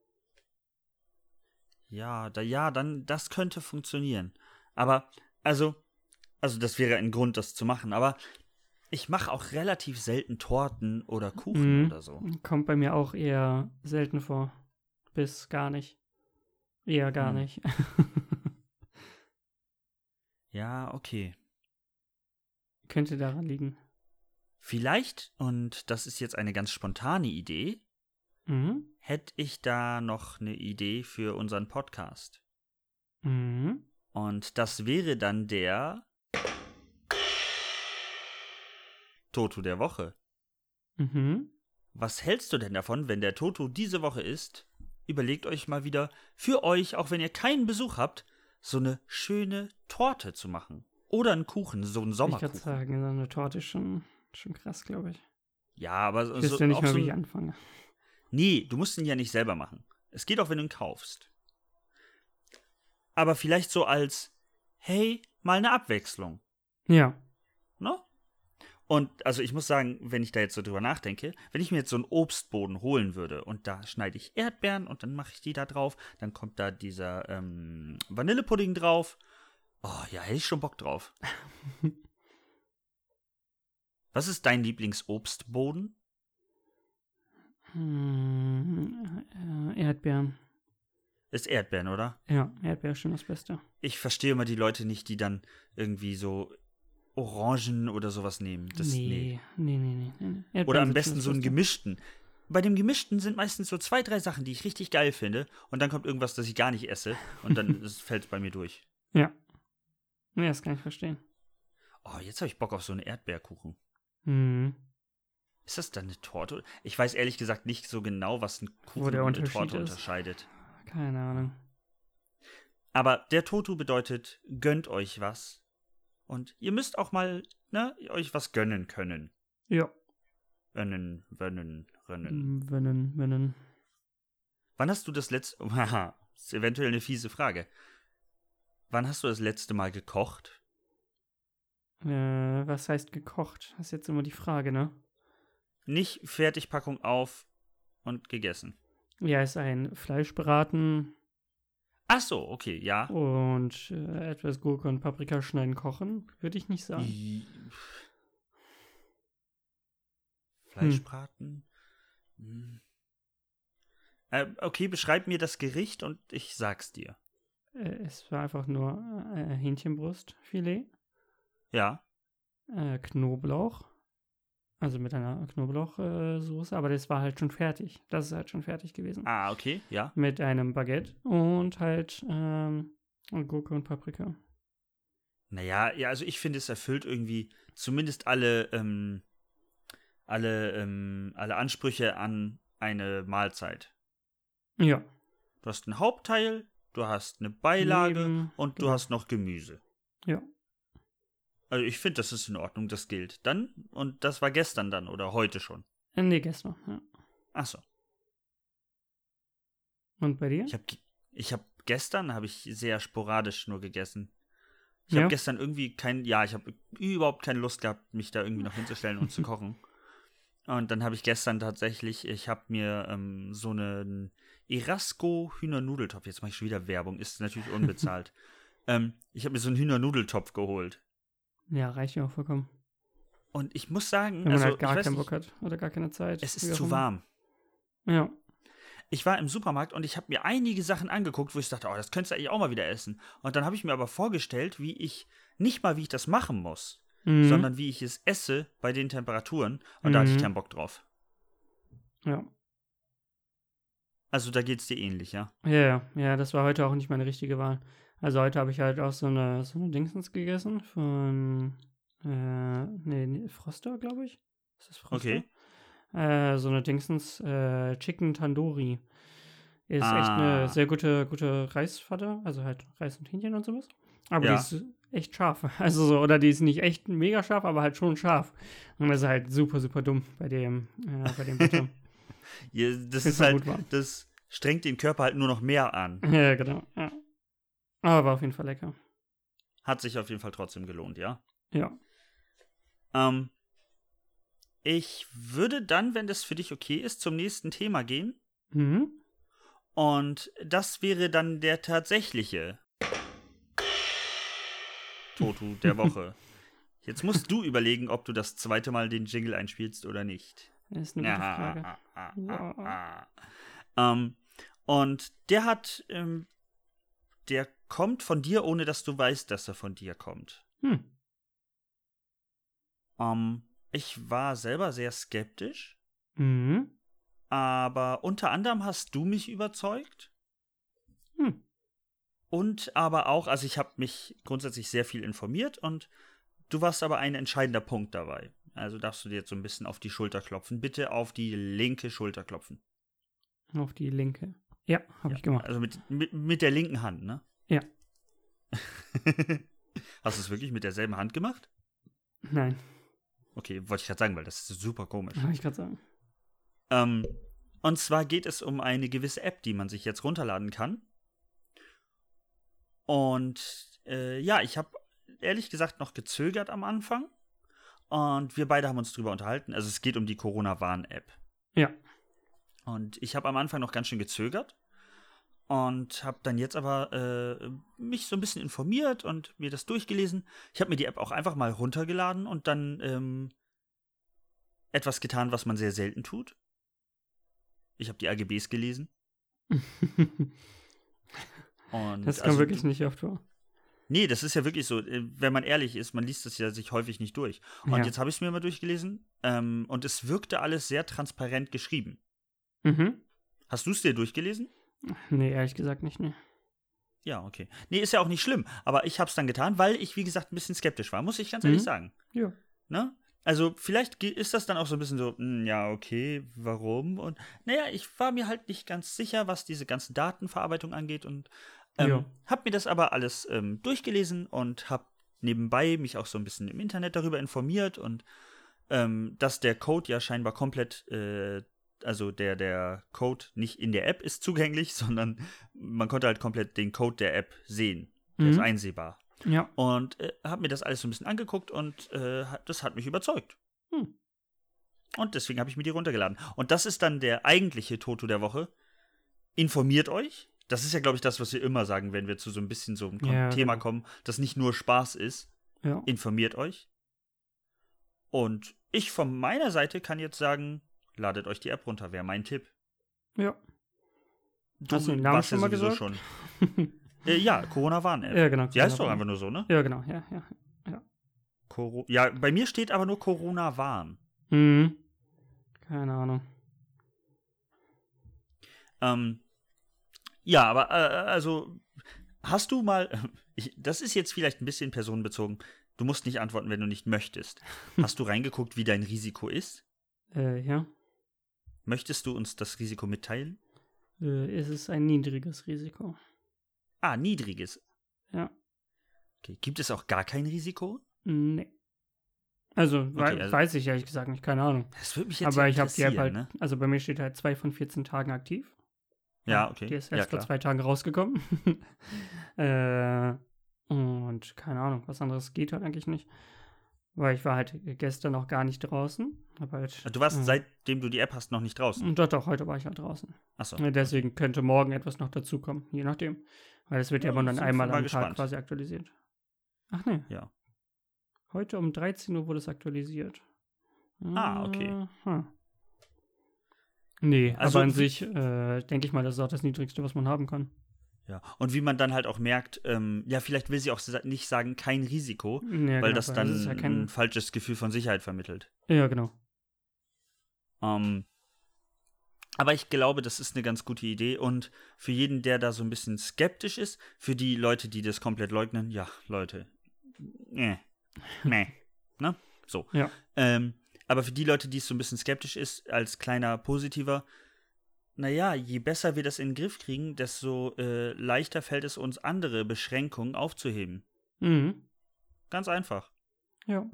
Ja, da, ja, dann, das könnte funktionieren. Aber, also, also das wäre ein Grund, das zu machen. Aber ich mache auch relativ selten Torten oder Kuchen Mhm. oder so. Kommt bei mir auch eher selten vor. Bis gar nicht. Eher gar Hm. nicht. Ja, okay. Könnte daran liegen. Vielleicht, und das ist jetzt eine ganz spontane Idee, Mhm. hätte ich da noch eine Idee für unseren Podcast. Mhm. Und das wäre dann der Toto der Woche. Mhm. Was hältst du denn davon, wenn der Toto diese Woche ist? Überlegt euch mal wieder, für euch, auch wenn ihr keinen Besuch habt, so eine schöne Torte zu machen. Oder einen Kuchen, so einen Ich kann Sommerkuchen. sagen, so eine Torte ist schon, schon krass, glaube ich. Ja, aber so, Ich wüsste nicht auch mehr, so wie ich ein, anfange. Nee, du musst ihn ja nicht selber machen. Es geht auch, wenn du ihn kaufst. Aber vielleicht so als, hey, mal eine Abwechslung. Ja. Ne? Und also ich muss sagen, wenn ich da jetzt so drüber nachdenke, wenn ich mir jetzt so einen Obstboden holen würde und da schneide ich Erdbeeren und dann mache ich die da drauf, dann kommt da dieser ähm, Vanillepudding drauf. Oh ja, hätte ich schon Bock drauf. Was ist dein Lieblingsobstboden? Hm, äh, Erdbeeren. Ist Erdbeeren, oder? Ja, Erdbeer ist schon das Beste. Ich verstehe immer die Leute nicht, die dann irgendwie so Orangen oder sowas nehmen. Das, nee. nee, nee, nee, nee. nee. Erdbeeren Oder am sind schon besten das so einen Beste. gemischten. Bei dem gemischten sind meistens so zwei, drei Sachen, die ich richtig geil finde. Und dann kommt irgendwas, das ich gar nicht esse. Und dann fällt es bei mir durch. Ja. Nee, das kann ich verstehen. Oh, jetzt habe ich Bock auf so einen Erdbeerkuchen. Mhm. Ist das dann eine Torte? Ich weiß ehrlich gesagt nicht so genau, was ein Kuchen Wo der und eine Unterschied Torte ist. unterscheidet. Keine Ahnung. Aber der Toto bedeutet, gönnt euch was. Und ihr müsst auch mal, ne, euch was gönnen können. Ja. Gönnen, gönnen, gönnen. Mm, Wenn, wenn. Wann hast du das letzte... Haha, ist eventuell eine fiese Frage. Wann hast du das letzte Mal gekocht? Äh, was heißt gekocht? Das ist jetzt immer die Frage, ne? Nicht Fertigpackung auf und gegessen. Ja, ist ein Fleischbraten Ach so, okay, ja. und äh, etwas Gurke und Paprika schneiden, kochen, würde ich nicht sagen. I- Fleischbraten? Hm. Äh, okay, beschreib mir das Gericht und ich sag's dir. Äh, es war einfach nur äh, Hähnchenbrustfilet, Ja. äh, Knoblauch, also mit einer Knoblauchsoße, aber das war halt schon fertig. Das ist halt schon fertig gewesen. Ah, okay, ja. Mit einem Baguette und halt ähm, Und Gurke und Paprika. Naja, ja, also ich finde, es erfüllt irgendwie zumindest alle, ähm, alle, ähm, alle Ansprüche an eine Mahlzeit. Ja. Du hast einen Hauptteil, du hast eine Beilage Neben, und genau. du hast noch Gemüse. Ja. Also ich finde, das ist in Ordnung, das gilt. Dann, und das war gestern dann oder heute schon. Äh, nee, gestern. Ja. Ach so. Und bei dir? Ich habe ich hab gestern, habe ich sehr sporadisch nur gegessen. Ich Ja. habe gestern irgendwie kein, ja, ich habe überhaupt keine Lust gehabt, mich da irgendwie noch hinzustellen und zu kochen. Und dann habe ich gestern tatsächlich, ich habe mir ähm, so einen Erasco Hühnernudeltopf, jetzt mache ich schon wieder Werbung, ist natürlich unbezahlt. ähm, ich habe mir so einen Hühnernudeltopf geholt. Ja, reicht ja auch vollkommen. Und ich muss sagen, Wenn man also, halt gar ich weiß keinen nicht, Bock hat oder gar keine Zeit. es wie ist auch zu immer. warm. Ja. Ich war im Supermarkt und ich habe mir einige Sachen angeguckt, wo ich dachte, oh, das könntest du eigentlich auch mal wieder essen. Und dann habe ich mir aber vorgestellt, wie ich, nicht mal wie ich das machen muss, Mhm. sondern wie ich es esse bei den Temperaturen. Und da hatte ich Mhm. keinen Bock drauf. Ja. Also da geht's dir ähnlich, ja? Ja, ja, ja, das war heute auch nicht meine richtige Wahl. Also heute habe ich halt auch so eine, so eine Dingsens gegessen von, äh, nee, nee Froster, glaube ich. Ist das Froster? Okay. Äh, so eine Dingsens, äh, Chicken Tandoori. Ist Ah. echt eine sehr gute, gute Reispfanne, also halt Reis und Hähnchen und sowas. Aber Ja. die ist echt scharf. Also so, oder die ist nicht echt mega scharf, aber halt schon scharf. Und das ist halt super, super dumm bei dem, äh, bei dem Butter. Ja, das Bis ist er halt, gut war. das strengt den Körper halt nur noch mehr an. Ja, genau. Ja. Aber war auf jeden Fall lecker. Hat sich auf jeden Fall trotzdem gelohnt, ja? Ja. Ähm, ich würde dann, wenn das für dich okay ist, zum nächsten Thema gehen. Mhm. Und das wäre dann der tatsächliche Totu der Woche. Jetzt musst du überlegen, ob du das zweite Mal den Jingle einspielst oder nicht. Das ist eine gute Frage. Ah, ah, ah, Wow. ah, ah. Ähm, und der hat, ähm, der kommt von dir, ohne dass du weißt, dass er von dir kommt. Hm. Ähm, ich war selber sehr skeptisch, Mhm. aber unter anderem hast du mich überzeugt. Hm. Und aber auch, also ich habe mich grundsätzlich sehr viel informiert und du warst aber ein entscheidender Punkt dabei. Also darfst du dir jetzt so ein bisschen auf die Schulter klopfen. Bitte auf die linke Schulter klopfen. Auf die linke. Ja, habe Ja, ich gemacht. Also mit, mit, mit der linken Hand, ne? Ja. Hast du es wirklich mit derselben Hand gemacht? Nein, Okay, wollte ich gerade sagen, weil das ist super komisch. wollte ich gerade sagen. Ähm, und zwar geht es um eine gewisse App, die man sich jetzt runterladen kann. Und äh, ja, ich habe ehrlich gesagt noch gezögert am Anfang. Und wir beide haben uns drüber unterhalten. Also es geht um die Corona-Warn-App. Ja. Und ich habe am Anfang noch ganz schön gezögert. Und habe dann jetzt aber äh, mich so ein bisschen informiert und mir das durchgelesen. Ich habe mir die App auch einfach mal runtergeladen und dann ähm, etwas getan, was man sehr selten tut. Ich habe die A G Bs gelesen. Und Das kommt also, wirklich nicht oft vor. Nee, das ist ja wirklich so, äh, wenn man ehrlich ist, man liest das ja sich häufig nicht durch. Und Ja. jetzt habe ich es mir mal durchgelesen ähm, und es wirkte alles sehr transparent geschrieben. Mhm. Hast du es dir durchgelesen? Nee, ehrlich gesagt nicht, nee. Ja, okay. Nee, ist ja auch nicht schlimm, aber ich habe es dann getan, weil ich, wie gesagt, ein bisschen skeptisch war, muss ich ganz ehrlich Mhm. sagen. Ja. Ne? Also vielleicht ge- ist das dann auch so ein bisschen so, hm, ja, okay, warum? Und naja, ich war mir halt nicht ganz sicher, was diese ganze Datenverarbeitung angeht und ähm, Ja. habe mir das aber alles ähm, durchgelesen und habe nebenbei mich auch so ein bisschen im Internet darüber informiert und ähm, dass der Code ja scheinbar komplett, äh, also der, der Code nicht in der App ist zugänglich, sondern man konnte halt komplett den Code der App sehen. Der ist Mhm. einsehbar. Ja. Und äh, habe mir das alles so ein bisschen angeguckt und äh, hat- das hat mich überzeugt. Hm. Und deswegen habe ich mir die runtergeladen. Und das ist dann der eigentliche Toto der Woche. Informiert euch. Das ist ja, glaube ich, das, was wir immer sagen, wenn wir zu so ein bisschen so einem Kon- Ja, Thema genau. kommen, das nicht nur Spaß ist. Ja. Informiert euch. Und ich von meiner Seite kann jetzt sagen, ladet euch die App runter, wäre mein Tipp. Ja. Du Hast du den Namen warst schon ja mal sowieso gesagt? schon. Äh, ja, Corona-Warn-App. Ja, genau. Die heißt doch Corona-Warn. einfach nur so, ne? Ja, genau. Ja, ja. Coro- ja, bei mir steht aber nur Corona-Warn. Mhm. Keine Ahnung. Ähm, ja, aber äh, also hast du mal, ich, das ist jetzt vielleicht ein bisschen personenbezogen, du musst nicht antworten, wenn du nicht möchtest. Hast du reingeguckt, wie dein Risiko ist? Äh, ja. Möchtest du uns das Risiko mitteilen? Äh, es ist ein niedriges Risiko. Ah, niedriges. Ja. Okay. Gibt es auch gar kein Risiko? Nee. Also, Okay, wei- also- weiß ich ehrlich gesagt nicht, keine Ahnung. Das würde mich jetzt Aber ja ich habe die App halt, interessieren, ne? also bei mir steht halt zwei von vierzehn Tagen aktiv. Ja, okay. Die ist Ja, erst vor klar. zwei Tagen rausgekommen. äh, und keine Ahnung, was anderes geht halt eigentlich nicht. Weil ich war halt gestern noch gar nicht draußen. Hab halt, Du warst, äh, seitdem du die App hast, noch nicht draußen. Und doch, doch, heute war ich halt draußen. Achso. Ja, Deswegen könnte morgen etwas noch dazukommen, je nachdem. Weil es wird ja, Ja, immer dann sind einmal wir mal am Tag gespannt. quasi aktualisiert. Ach ne, Ja. heute um dreizehn Uhr wurde es aktualisiert. Ah, okay. Aha. Nee, Also aber an wie- sich äh, denke ich mal, das ist auch das Niedrigste, was man haben kann. Ja. Und wie man dann halt auch merkt, ähm, ja, vielleicht will sie auch sa- nicht sagen, kein Risiko, Ja, weil genau, das dann ist ja kein, ein falsches Gefühl von Sicherheit vermittelt. ja, genau. Ähm, aber ich glaube, das ist eine ganz gute Idee und für jeden, der da so ein bisschen skeptisch ist, für die Leute, die das komplett leugnen, ja, Leute, nee, nee, ne, so. Ja. Ähm, aber für die Leute, die es so ein bisschen skeptisch ist, als kleiner Positiver, naja, je besser wir das in den Griff kriegen, desto äh, leichter fällt es uns, andere Beschränkungen aufzuheben. Mhm. Ganz einfach. Ja.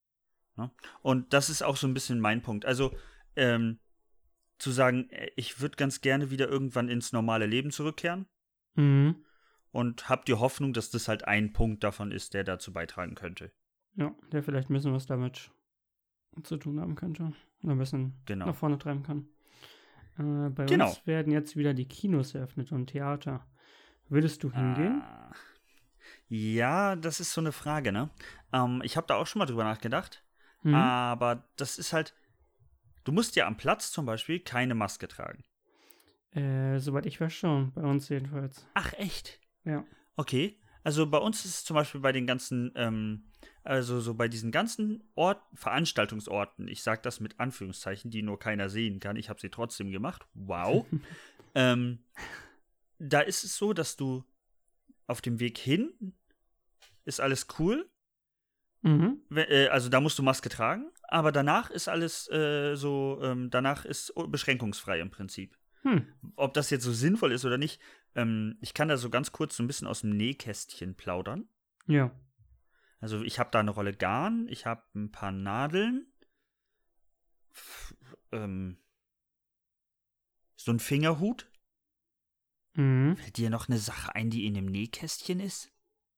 Und das ist auch so ein bisschen mein Punkt. Also, ähm, zu sagen, äh, ich würde ganz gerne wieder irgendwann ins normale Leben zurückkehren Mhm. und hab die Hoffnung, dass das halt ein Punkt davon ist, der dazu beitragen könnte. Ja, der vielleicht ein bisschen was damit zu tun haben könnte. Oder ein bisschen Genau. nach vorne treiben kann. Äh, bei Genau. uns werden jetzt wieder die Kinos eröffnet und Theater. Würdest du hingehen? Ah. Ja, das ist so eine Frage, ne? Ähm, ich habe da auch schon mal drüber nachgedacht, Mhm. aber das ist halt, du musst ja am Platz zum Beispiel keine Maske tragen. Äh, soweit ich weiß schon, bei uns jedenfalls. Ach, echt? Ja. Okay. Also bei uns ist es zum Beispiel bei den ganzen, ähm, also so bei diesen ganzen Ort, Veranstaltungsorten, ich sage das mit Anführungszeichen, die nur keiner sehen kann, ich habe sie trotzdem gemacht, wow. ähm, da ist es so, dass du auf dem Weg hin, ist alles cool, Mhm. We- äh, also da musst du Maske tragen, aber danach ist alles äh, so, ähm, danach ist beschränkungsfrei im Prinzip. Hm. Ob das jetzt so sinnvoll ist oder nicht, ähm, ich kann da so ganz kurz so ein bisschen aus dem Nähkästchen plaudern. Ja. Also ich habe da eine Rolle Garn, ich habe ein paar Nadeln, f- ähm, so ein Fingerhut. Mhm. Fällt dir noch eine Sache ein, die in dem Nähkästchen ist?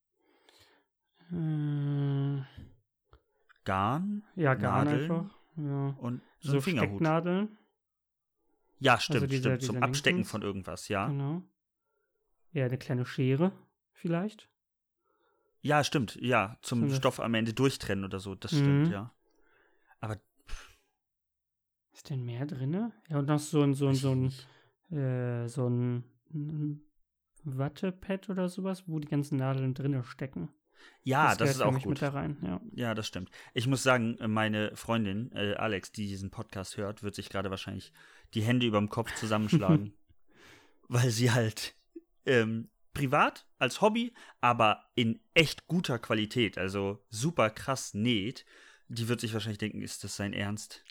Äh, Garn ja, Garn Nadeln einfach. Ja. und so, So ein Fingerhut. Stecknadeln. Ja, stimmt, diese- stimmt. diese Zum Abstecken Dingsens. von irgendwas, ja. Genau. Ja, eine kleine Schere vielleicht. Ja, stimmt, ja. Zum So eine- Stoff am Ende durchtrennen oder so, das Mhm. stimmt, ja. Aber Ist denn mehr drinne? Ja, und noch so ein, so ein, weiß so ich ein, nicht. äh, so ein, ein Wattepad oder sowas, wo die ganzen Nadeln drinne stecken. Ja, das, gehört ist für auch mich gut. mit da rein, ja. Ja, das stimmt. Ich muss sagen, meine Freundin, äh, Alex, die diesen Podcast hört, wird sich gerade wahrscheinlich die Hände überm Kopf zusammenschlagen, weil sie halt ähm, privat als Hobby, aber in echt guter Qualität, also super krass näht. Die wird sich wahrscheinlich denken, ist das sein Ernst?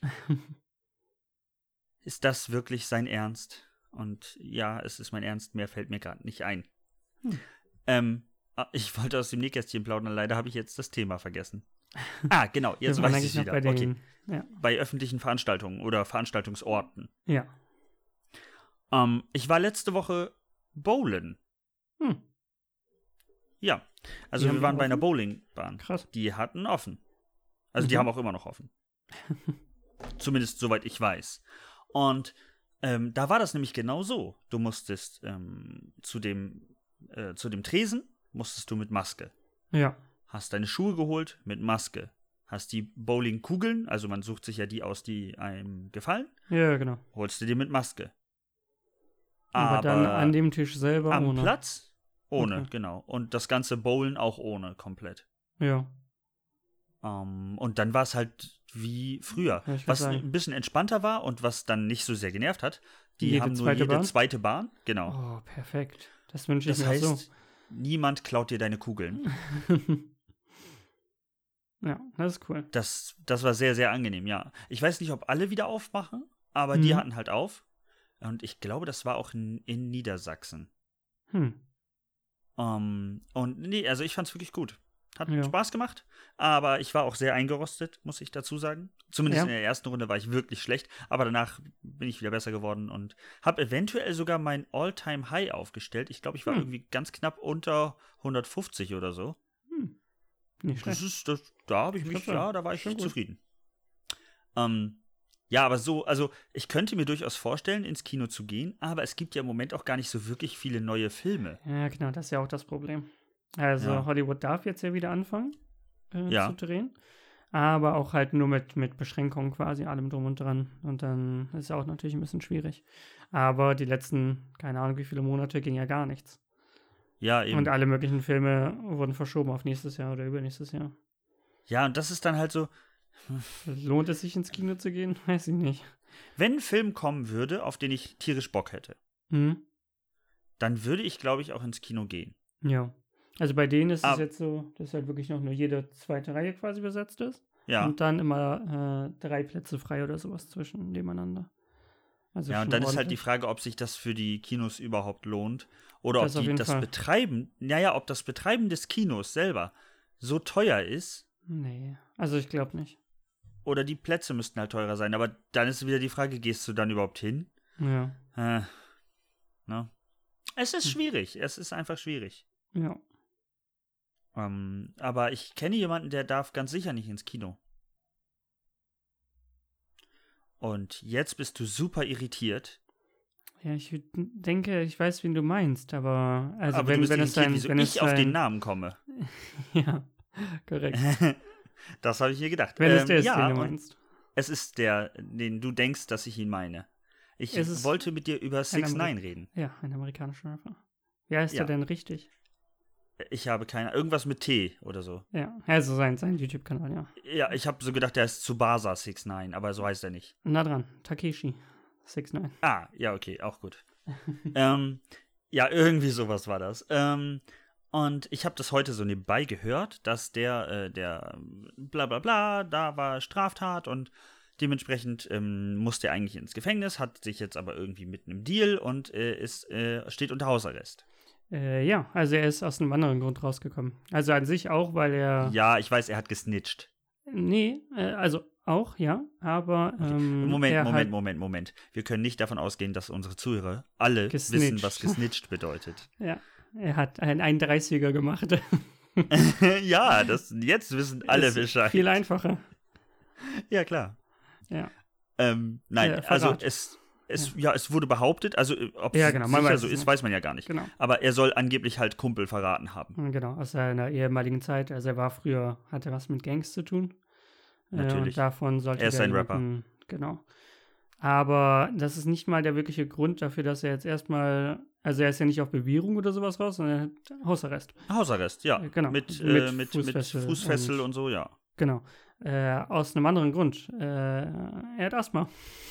Ist das wirklich sein Ernst? Und ja, es ist mein Ernst, mehr fällt mir gerade nicht ein. Hm. Ähm, ah, ich wollte aus dem Nähkästchen plaudern, leider habe ich jetzt das Thema vergessen. Ah, genau, jetzt Wir waren weiß eigentlich ich es noch wieder. bei den, Okay, ja. bei öffentlichen Veranstaltungen oder Veranstaltungsorten. Ja. Ähm, ich war letzte Woche bowlen. Hm, Ja, also Die haben wir waren bei einer offen? Bowlingbahn. krass. Die hatten offen. Also die Mhm. haben auch immer noch offen. Zumindest soweit ich weiß. Und ähm, da war das nämlich genau so. Du musstest ähm, zu dem äh, zu dem Tresen musstest du mit Maske. Ja. Hast deine Schuhe geholt mit Maske. Hast die Bowlingkugeln, also man sucht sich ja die aus, die einem gefallen, Ja, genau. holst du dir mit Maske. Aber, dann an dem Tisch selber am ohne. Platz ohne, Okay. genau. Und das ganze Bowlen auch ohne, komplett. Ja. Um, und dann war es halt wie früher. Ja, ich würd was sagen. ein bisschen entspannter war und was dann nicht so sehr genervt hat, die Jede haben nur zweite jede Bahn? zweite Bahn. Genau. Oh, perfekt. Das wünsche ich Das mir auch heißt, so. niemand klaut dir deine Kugeln. Ja, das ist cool. Das, das war sehr, sehr angenehm, ja. Ich weiß nicht, ob alle wieder aufmachen, aber Mhm. die hatten halt auf. Und ich glaube, das war auch in, in Niedersachsen. Hm. Um, und nee, also ich fand's wirklich gut. Hat Ja. Spaß gemacht, aber ich war auch sehr eingerostet, muss ich dazu sagen. Zumindest Ja. in der ersten Runde war ich wirklich schlecht, aber danach bin ich wieder besser geworden und habe eventuell sogar mein All-Time-High aufgestellt. Ich glaube, ich war Hm. irgendwie ganz knapp unter hundertfünfzig oder so. Hm. Nicht Das schlecht. ist, das, da habe ich Ich mich, glaub, ja. ja, da war ich Schon gut. zufrieden. Ähm, ja, aber so, also ich könnte mir durchaus vorstellen, ins Kino zu gehen, aber es gibt ja im Moment auch gar nicht so wirklich viele neue Filme. Ja, genau, das ist ja auch das Problem. Also Ja. Hollywood darf jetzt ja wieder anfangen äh, Ja. zu drehen, aber auch halt nur mit, mit Beschränkungen quasi, allem drum und dran. Und dann ist es auch natürlich ein bisschen schwierig. Aber die letzten, keine Ahnung wie viele Monate, ging ja gar nichts. Ja, eben. Und alle möglichen Filme wurden verschoben auf nächstes Jahr oder übernächstes Jahr. Ja, und das ist dann halt so, Lohnt es sich ins Kino zu gehen? Weiß ich nicht. wenn ein Film kommen würde, auf den ich tierisch Bock hätte, Hm? dann würde ich, glaube ich, auch ins Kino gehen. Ja. Also bei denen ist Ah. es jetzt so, dass halt wirklich noch nur jede zweite Reihe quasi besetzt ist. Ja. Und dann immer äh, drei Plätze frei oder sowas zwischen nebeneinander. Also Ja, und schon dann ist halt die ordentlich. Frage, ob sich das für die Kinos überhaupt lohnt. Oder Das ob auf die jeden das Fall. Betreiben, naja, ob das Betreiben des Kinos selber so teuer ist, Nee, also ich glaube nicht. oder die Plätze müssten halt teurer sein. Aber dann ist wieder die Frage, gehst du dann überhaupt hin? Ja, Äh, ne? Es ist Hm. schwierig, es ist einfach schwierig. ja. Ähm, aber ich kenne jemanden, der darf ganz sicher nicht ins Kino. Und jetzt bist du super irritiert. Ja, ich würd- denke, ich weiß, wen du meinst, aber also aber wenn, du bist wenn es irritiert, sein, wieso wenn es ich auf den sein, Namen komme. ja, korrekt. Das habe ich mir gedacht. Wenn es Ähm, der ist, ja, den du und meinst. es ist der, den du denkst, dass ich ihn meine. Ich Es ist wollte mit dir über six Ameri- neun reden. Ja, ein amerikanischer Rapper. Wie heißt Ja. er denn richtig? Ich habe keine, irgendwas mit T oder so. Ja, also sein, sein YouTube-Kanal, ja. Ja, ich habe so gedacht, der ist Tsubasa six neun, aber so heißt er nicht. Na dran, Takeshi six neun. Ah, ja, okay, auch gut. ähm, ja, irgendwie sowas war das. Ähm, und ich habe das heute so nebenbei gehört, dass der, äh, der bla bla bla, da war Straftat und dementsprechend ähm, musste er eigentlich ins Gefängnis, hat sich jetzt aber irgendwie mit einem Deal und äh, ist, äh, steht unter Hausarrest. Äh, ja, also er ist aus einem anderen Grund rausgekommen. Also an sich auch, weil er. Ja, ich weiß, er hat gesnitcht. Nee, äh, also auch, ja, aber. Ähm, Moment, er Moment, hat Moment, Moment. Wir können nicht davon ausgehen, dass unsere Zuhörer alle Gesnitcht. wissen, was gesnitcht bedeutet. Ja, er hat einen einunddreißiger gemacht. Ja, das, jetzt wissen alle Ist Bescheid. Viel einfacher. Ja, klar. Ja. Ähm, nein, Ja, also Verrat. es, es, ja. es wurde behauptet, also äh, ob Ja, es genau, man sicher weiß so es ist, nicht. weiß man ja gar nicht. Genau. Aber er soll angeblich halt Kumpel verraten haben. Genau, aus seiner ehemaligen Zeit. Also er war früher, hatte was mit Gangs zu tun. Äh, Natürlich. und davon sollte Er ist der ein Rapper. jemanden- Genau. Aber das ist nicht mal der wirkliche Grund dafür, dass er jetzt erstmal, also er ist ja nicht auf Bewährung oder sowas raus, sondern er hat Hausarrest. Hausarrest, ja. Äh, genau. Mit, Mit äh, mit, mit Fußfessel Fußfessel und, und- so, ja. Genau. Äh, aus einem anderen Grund. Äh, er hat Asthma.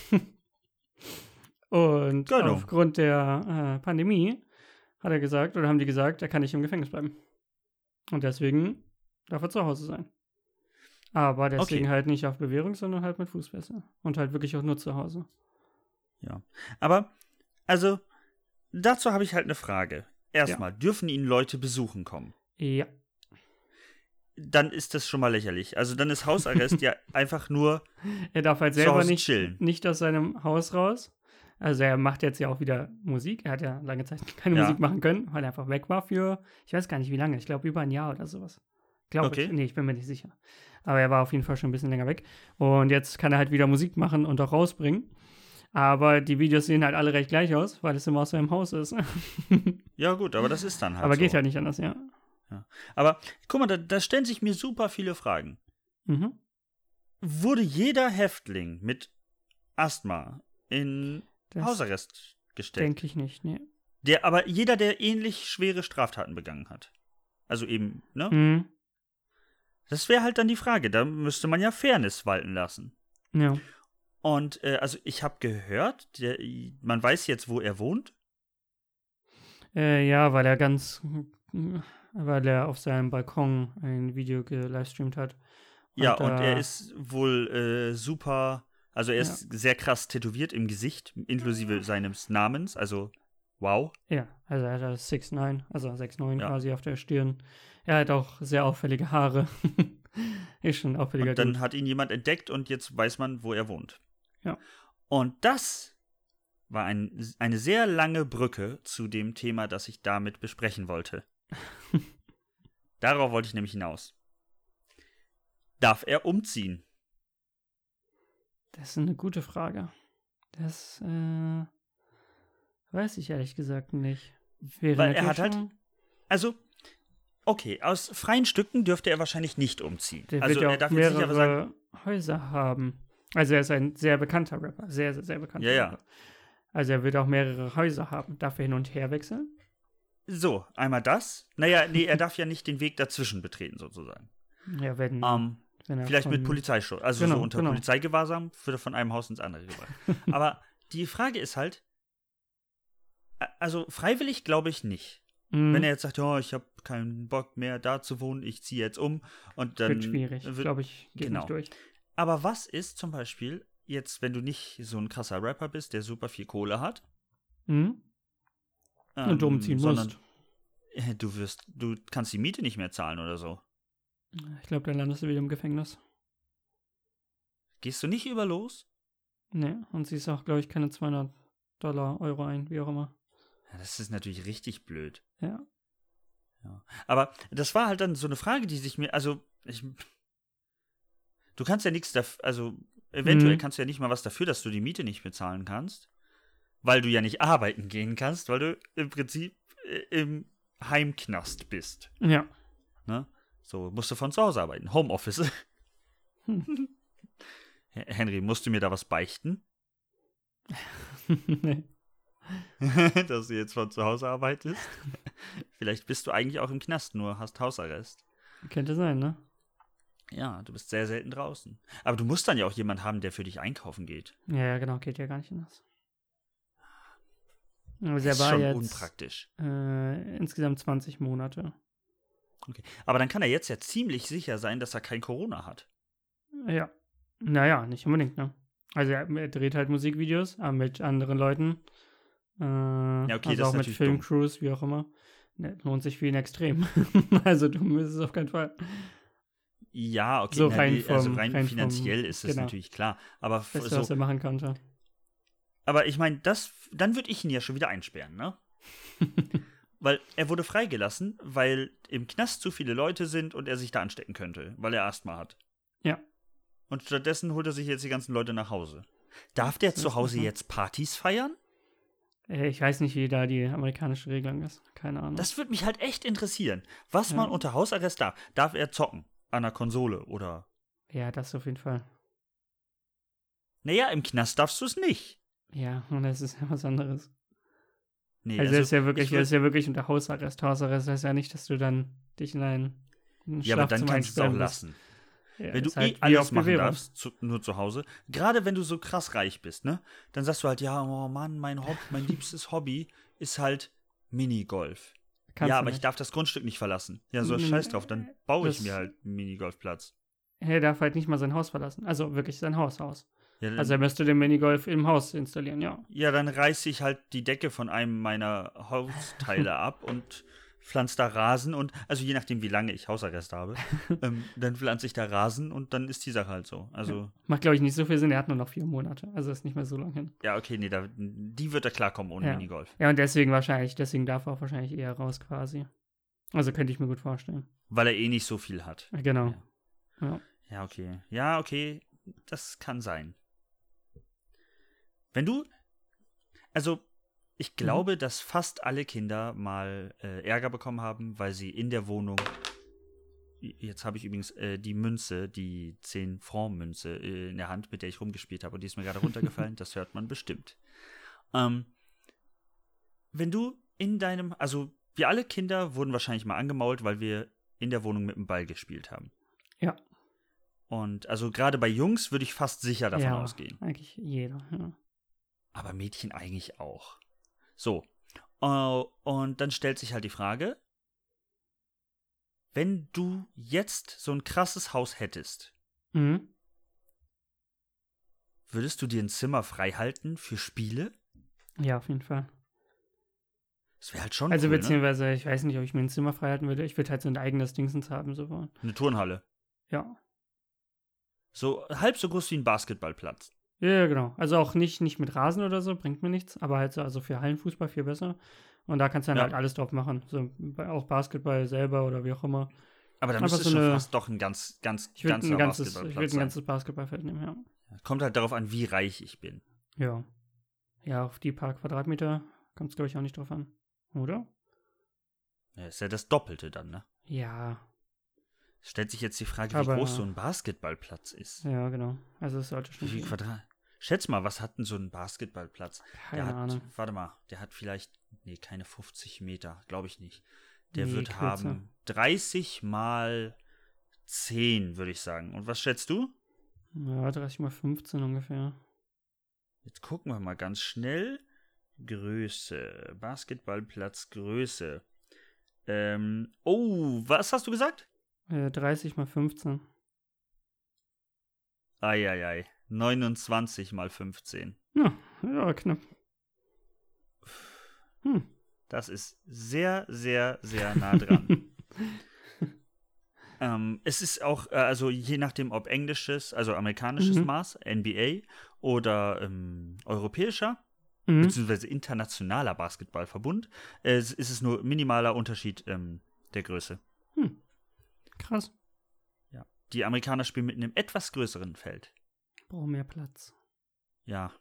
Und Genau. aufgrund der äh, Pandemie hat er gesagt, oder haben die gesagt, er kann nicht im Gefängnis bleiben. Und deswegen darf er zu Hause sein. Aber deswegen Okay. halt nicht auf Bewährung, sondern halt mit Fußfessel. Und halt wirklich auch nur zu Hause. Ja. Aber, also, dazu habe ich halt eine Frage. Erstmal, dürfen ihn Leute besuchen kommen? Ja. Dann ist das schon mal lächerlich. Also dann ist Hausarrest ja einfach nur Er darf halt zu selber Hause nicht, chillen. nicht aus seinem Haus raus. Also er macht jetzt ja auch wieder Musik. Er hat ja lange Zeit keine Ja. Musik machen können, weil er einfach weg war für, ich weiß gar nicht wie lange, ich glaube über ein Jahr oder sowas. Glaube Okay. ich. Nee, ich bin mir nicht sicher. Aber er war auf jeden Fall schon ein bisschen länger weg. Und jetzt kann er halt wieder Musik machen und auch rausbringen. Aber die Videos sehen halt alle recht gleich aus, weil es immer aus seinem Haus ist. Ja gut, aber das ist dann halt Aber so. geht halt nicht anders, ja. Aber guck mal, da, da stellen sich mir super viele Fragen. Mhm. Wurde jeder Häftling mit Asthma in Das Hausarrest gestellt? denke ich nicht, nee. Der, aber jeder, der ähnlich schwere Straftaten begangen hat. Also eben, ne? Mhm. Das wäre halt dann die Frage. Da müsste man ja Fairness walten lassen. Ja. Und äh, also ich habe gehört, der, man weiß jetzt, wo er wohnt. Äh, ja, weil er ganz weil er auf seinem Balkon ein Video gelivestreamt hat. Und ja, und äh, er ist wohl äh, super, also er ist ja. sehr krass tätowiert im Gesicht, inklusive seines Namens, also wow. Ja, also er hat sechs neun, also sechs neun ja. quasi auf der Stirn. Er hat auch sehr auffällige Haare. Ist schon ein auffälliger Und dann Dude. hat ihn jemand entdeckt und jetzt weiß man, wo er wohnt. Ja. Und das war ein, eine sehr lange Brücke zu dem Thema, das ich damit besprechen wollte. Darauf wollte ich nämlich hinaus. Darf er umziehen? Das ist eine gute Frage. Das äh, weiß ich ehrlich gesagt nicht. Wäre Weil er hat halt, also, okay, aus freien Stücken dürfte er wahrscheinlich nicht umziehen. Der also wird ja er auch darf mehrere jetzt nicht aber sagen, Häuser haben. Also er ist ein sehr bekannter Rapper, sehr, sehr, sehr bekannter ja, ja. Rapper. Also er wird auch mehrere Häuser haben. Darf er hin und her wechseln? So, einmal das. Naja, nee, er darf ja nicht den Weg dazwischen betreten, sozusagen. Ja, wenn, um, wenn er vielleicht von, mit Polizeischutz, also genau, so unter genau. Polizeigewahrsam wird er von einem Haus ins andere gebracht. Aber die Frage ist halt, also freiwillig glaube ich nicht. Mhm. Wenn er jetzt sagt, oh, ich habe keinen Bock mehr da zu wohnen, ich ziehe jetzt um und dann wird schwierig, glaube ich, geht genau. nicht durch. Aber was ist zum Beispiel jetzt, wenn du nicht so ein krasser Rapper bist, der super viel Kohle hat, mhm. ähm, und umziehen sondern musst. du wirst, du kannst die Miete nicht mehr zahlen oder so. Ich glaube, dann landest du wieder im Gefängnis. Gehst du nicht über los? Nee, und siehst auch, glaube ich, keine zweihundert Dollar, Euro ein, wie auch immer. Ja, das ist natürlich richtig blöd. Ja. ja. Aber das war halt dann so eine Frage, die sich mir, also, ich, du kannst ja nichts dafür, also, eventuell mhm. kannst du ja nicht mal was dafür, dass du die Miete nicht bezahlen kannst, weil du ja nicht arbeiten gehen kannst, weil du im Prinzip äh, im Heimknast bist. Ja. Ne? So, musst du von zu Hause arbeiten. Homeoffice. Hm. Henry, musst du mir da was beichten? Nee. Dass du jetzt von zu Hause arbeitest? Vielleicht bist du eigentlich auch im Knast, nur hast Hausarrest. Könnte sein, ne? Ja, du bist sehr selten draußen. Aber du musst dann ja auch jemanden haben, der für dich einkaufen geht. Ja, ja, genau, geht ja gar nicht anders. Also das er ist war schon jetzt, unpraktisch. Äh, insgesamt zwanzig Monate. Okay. Aber dann kann er jetzt ja ziemlich sicher sein, dass er kein Corona hat. Ja. Naja, nicht unbedingt, ne? Also er, er dreht halt Musikvideos, aber mit anderen Leuten. Äh, ja, okay, also das auch ist mit natürlich Filmcrews, wie auch immer. Ne, lohnt sich für ihn extrem. Also du müsstest es auf keinen Fall. Ja, okay, so na, rein nee, vom, also rein, rein finanziell vom, ist das genau. natürlich klar. Aber Beste, so, was er machen konnte. Aber ich meine, das, dann würde ich ihn ja schon wieder einsperren, ne? Weil er wurde freigelassen, weil im Knast zu viele Leute sind und er sich da anstecken könnte, weil er Asthma hat. Ja. Und stattdessen holt er sich jetzt die ganzen Leute nach Hause. Darf der zu Hause jetzt Partys feiern? Ich weiß nicht, wie da die amerikanische Regelung ist. Keine Ahnung. Das würde mich halt echt interessieren. Was ja. man unter Hausarrest darf. Darf er zocken? An der Konsole oder? Ja, das auf jeden Fall. Naja, im Knast darfst du es nicht. Ja, und das ist ja was anderes. Nee, also, also ist ja wirklich, würd, ist ja wirklich unter Hausarrest. Hausarrest heißt ja nicht, dass du dann dich in ein Ja, aber dann kannst du es auch lassen. Ja, wenn du halt eh alles machen darfst, zu, nur zu Hause, gerade wenn du so krass reich bist, ne, dann sagst du halt, ja, oh Mann, mein, Hob- mein liebstes Hobby ist halt Minigolf. Kannst ja, aber nicht. ich darf das Grundstück nicht verlassen. Ja, so scheiß drauf, dann baue das, ich mir halt einen Minigolfplatz. Er darf halt nicht mal sein Haus verlassen. Also wirklich sein Haus, Haus. Ja, dann, also er müsste den Minigolf im Haus installieren, ja. Ja, dann reiße ich halt die Decke von einem meiner Hausteile ab und pflanze da Rasen und, also je nachdem, wie lange ich Hausarrest habe, ähm, dann pflanze ich da Rasen und dann ist die Sache halt so. Also ja. Macht, glaube ich, nicht so viel Sinn, er hat nur noch vier Monate, also ist nicht mehr so lang hin. Ja, okay, nee, da, die wird er klarkommen ohne ja. Minigolf. Ja, und deswegen wahrscheinlich, deswegen darf er auch wahrscheinlich eher raus quasi. Also könnte ich mir gut vorstellen. Weil er eh nicht so viel hat. Genau. Ja, ja. ja okay. Ja, okay, das kann sein. Wenn du, also ich glaube, mhm. dass fast alle Kinder mal äh, Ärger bekommen haben, weil sie in der Wohnung, jetzt habe ich übrigens äh, die Münze, die zehn Franc Münze äh, in der Hand, mit der ich rumgespielt habe und die ist mir gerade runtergefallen, das hört man bestimmt. Ähm, wenn du in deinem, also wir alle Kinder wurden wahrscheinlich mal angemault, weil wir in der Wohnung mit dem Ball gespielt haben. Ja. Und also gerade bei Jungs würde ich fast sicher davon ja, ausgehen. Eigentlich jeder, ja. Aber Mädchen eigentlich auch. So. Uh, und dann stellt sich halt die Frage, wenn du jetzt so ein krasses Haus hättest, Mhm. würdest du dir ein Zimmer frei halten für Spiele? Ja, auf jeden Fall. Das wäre halt schon Also cool, ne? beziehungsweise, ich weiß nicht, ob ich mir ein Zimmer frei halten würde. Ich würde halt so ein eigenes Dingsens haben, so. Eine Turnhalle. Ja. So halb so groß wie ein Basketballplatz. Ja, ja, genau. Also auch nicht, nicht mit Rasen oder so, bringt mir nichts, aber halt so, also für Hallenfußball viel besser. Und da kannst du dann Ja. halt alles drauf machen. So, bei- auch Basketball selber oder wie auch immer. Aber dann Einfach müsste es so schon eine- fast doch ein ganz, ganz, Ich würde ganzer ein ganzes, ich Basketballplatz würd ein sein. ganzes Basketballfeld nehmen, ja. Kommt halt darauf an, wie reich ich bin. Ja. Ja, auf die paar Quadratmeter kommt es, glaube ich, auch nicht drauf an. Oder? Ja, ist ja das Doppelte dann, ne? Ja. Es stellt sich jetzt die Frage, wie Aber- groß so ein Basketballplatz ist. Ja, genau. Also es sollte Wie schon viel gehen. Quadrat? Schätz mal, was hat denn so ein Basketballplatz? Keine der hat, Ahnung. Warte mal, der hat vielleicht, nee, keine fünfzig Meter, glaube ich nicht. Der Nee, wird kürzer. haben dreißig mal zehn, würde ich sagen. Und was schätzt du? Ja, dreißig mal fünfzehn ungefähr. Jetzt gucken wir mal ganz schnell. Größe, Basketballplatz Größe. Ähm, oh, was hast du gesagt? Äh, dreißig mal fünfzehn. Eieiei, neunundzwanzig mal fünfzehn. Ja, ja, knapp. Hm. Das ist sehr, sehr, sehr nah dran. ähm, es ist auch, äh, also je nachdem, ob englisches, also amerikanisches Mhm. Maß, N B A, oder ähm, europäischer, Mhm. beziehungsweise internationaler Basketballverbund, äh, es- ist es nur minimaler Unterschied ähm, der Größe. Hm. Krass. Ja. Die Amerikaner spielen mit einem etwas größeren Feld. Brauchen mehr Platz. Ja.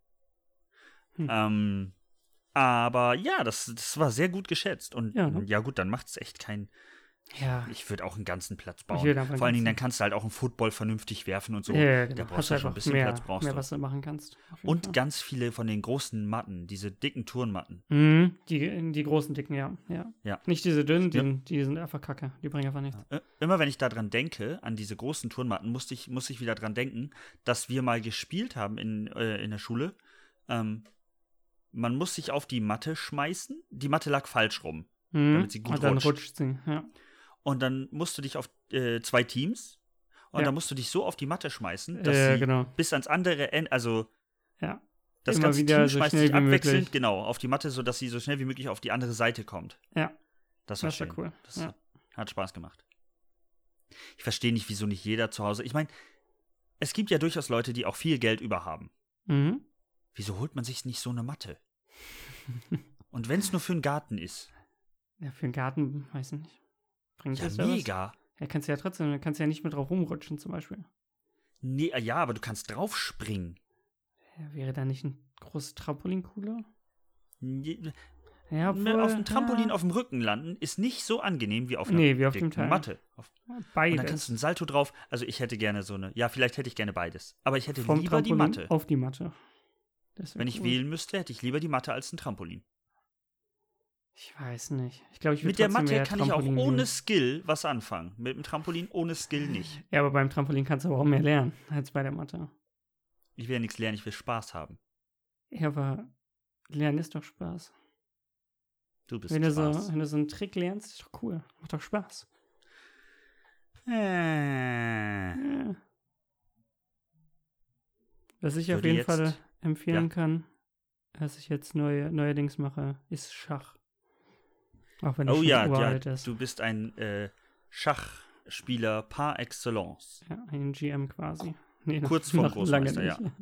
Hm. Ähm, aber ja, das, das war sehr gut geschätzt. Und Ja, ja, ne? gut, dann macht es echt keinen. Ja. Ich würde auch einen ganzen Platz Ich bauen. würde einfach einen Vor allen Dingen, dann ganzen- kannst du halt auch einen Football vernünftig werfen und so. ja, ja, Da genau. brauchst Hast du du schon ein einfach bisschen mehr, Platz. Brauchst mehr, du. was du machen kannst. Auf jeden Und Fall. ganz viele von den großen Matten, diese dicken Turnmatten. Mhm. Die, die großen Dicken, ja. ja. Ja. Nicht diese dünnen, die, Ja. die sind einfach kacke. Die bringen einfach nichts. Äh, Immer wenn ich daran denke, an diese großen Turnmatten, musste ich, muss ich wieder dran denken, dass wir mal gespielt haben in, äh, in der Schule. Ähm, man muss sich auf die Matte schmeißen. Die Matte lag falsch rum. Mhm. damit sie gut Und dann rutscht. rutscht sie, ja. Und dann musst du dich auf äh, zwei Teams. Und Ja. dann musst du dich so auf die Matte schmeißen, dass Äh, sie genau. bis ans andere Ende, also Ja. das Immer ganze wieder Team so schmeißt schnell sich wie abwechselnd, möglich. genau, auf die Matte, sodass sie so schnell wie möglich auf die andere Seite kommt. Ja. Das war Das war schön. cool. Das Ja. hat, hat Spaß gemacht. Ich verstehe nicht, wieso nicht jeder zu Hause. Ich meine, es gibt ja durchaus Leute, die auch viel Geld über haben. Mhm. Wieso holt man sich nicht so eine Matte? Und wenn es nur für einen Garten ist. Ja, für den Garten, weiß ich nicht. Bringt Ja, das ja was? mega. Ja, kannst du ja trotzdem, kannst ja nicht mehr drauf rumrutschen zum Beispiel. Nee, ja, aber du kannst drauf springen. Ja, wäre da nicht ein großes Trampolin cooler? Nee, Ja, obwohl, auf dem Trampolin ja, auf dem Rücken landen ist nicht so angenehm wie auf einer Nee, wie auf dem dicken Teil. Matte. Auf, beides. und dann kannst du einen Salto drauf. Also ich hätte gerne so eine, ja, vielleicht hätte ich gerne beides. Aber ich hätte Vom lieber die Trampolin Matte. auf die Matte. Das wär Wenn ich cool. wählen müsste, hätte ich lieber die Matte als ein Trampolin. Ich weiß nicht. Ich glaube, ich würde Mit der trotzdem Matte mehr kann ich auch Trampolin ohne nehmen. Skill was anfangen. Mit dem Trampolin ohne Skill nicht. Ja, aber beim Trampolin kannst du aber auch mehr lernen als bei der Matte. Ich will ja nichts lernen, ich will Spaß haben. Ja, aber Lernen ist doch Spaß. Du bist Wenn du, so, Spaß. wenn du so einen Trick lernst, ist doch cool. Macht doch Spaß. Äh, Ja. Was ich auf würde jeden jetzt- Fall empfehlen ja. kann, was ich jetzt neu, neuerdings mache, ist Schach. Auch wenn das oh schon ja, ja, uralt ist. du bist ein äh, Schachspieler par excellence. Ja, ein G M quasi. Nee, noch- Kurz vorm noch lange Großmeister, nicht.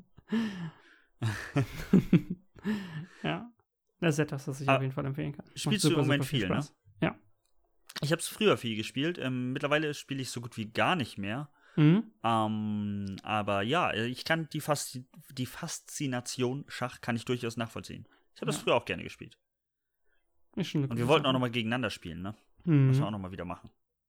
Ja, das ist etwas, was ich Ah, auf jeden Fall empfehlen kann. Macht spielst du im super, Moment super viel viel, ne? Spaß. Ja. Ich habe es früher viel gespielt. Ähm, mittlerweile spiele ich so gut wie gar nicht mehr. Mhm. Ähm, aber ja, ich kann die, Faszi die Faszination Schach kann ich durchaus nachvollziehen. Ich habe das Ja. früher auch gerne gespielt. Ist schon eine Und gute wir wollten auch Sache. noch mal gegeneinander spielen, ne? Mhm. Müssen wir auch noch mal wieder machen.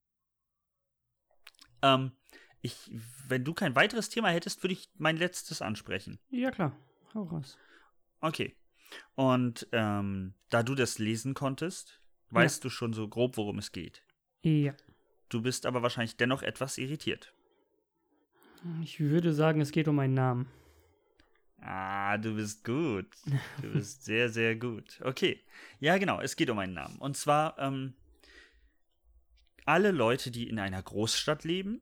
Ähm, ich, wenn du kein weiteres Thema hättest, würde ich mein letztes ansprechen. Ja, klar. Hau raus. Okay. Und ähm, da du das lesen konntest, weißt du schon so grob, worum es geht. Ja. Du bist aber wahrscheinlich dennoch etwas irritiert. Ich würde sagen, es geht um einen Namen. Ah, du bist gut. Du bist sehr, sehr gut. Okay. Ja, genau, es geht um einen Namen. Und zwar, ähm, alle Leute, die in einer Großstadt leben,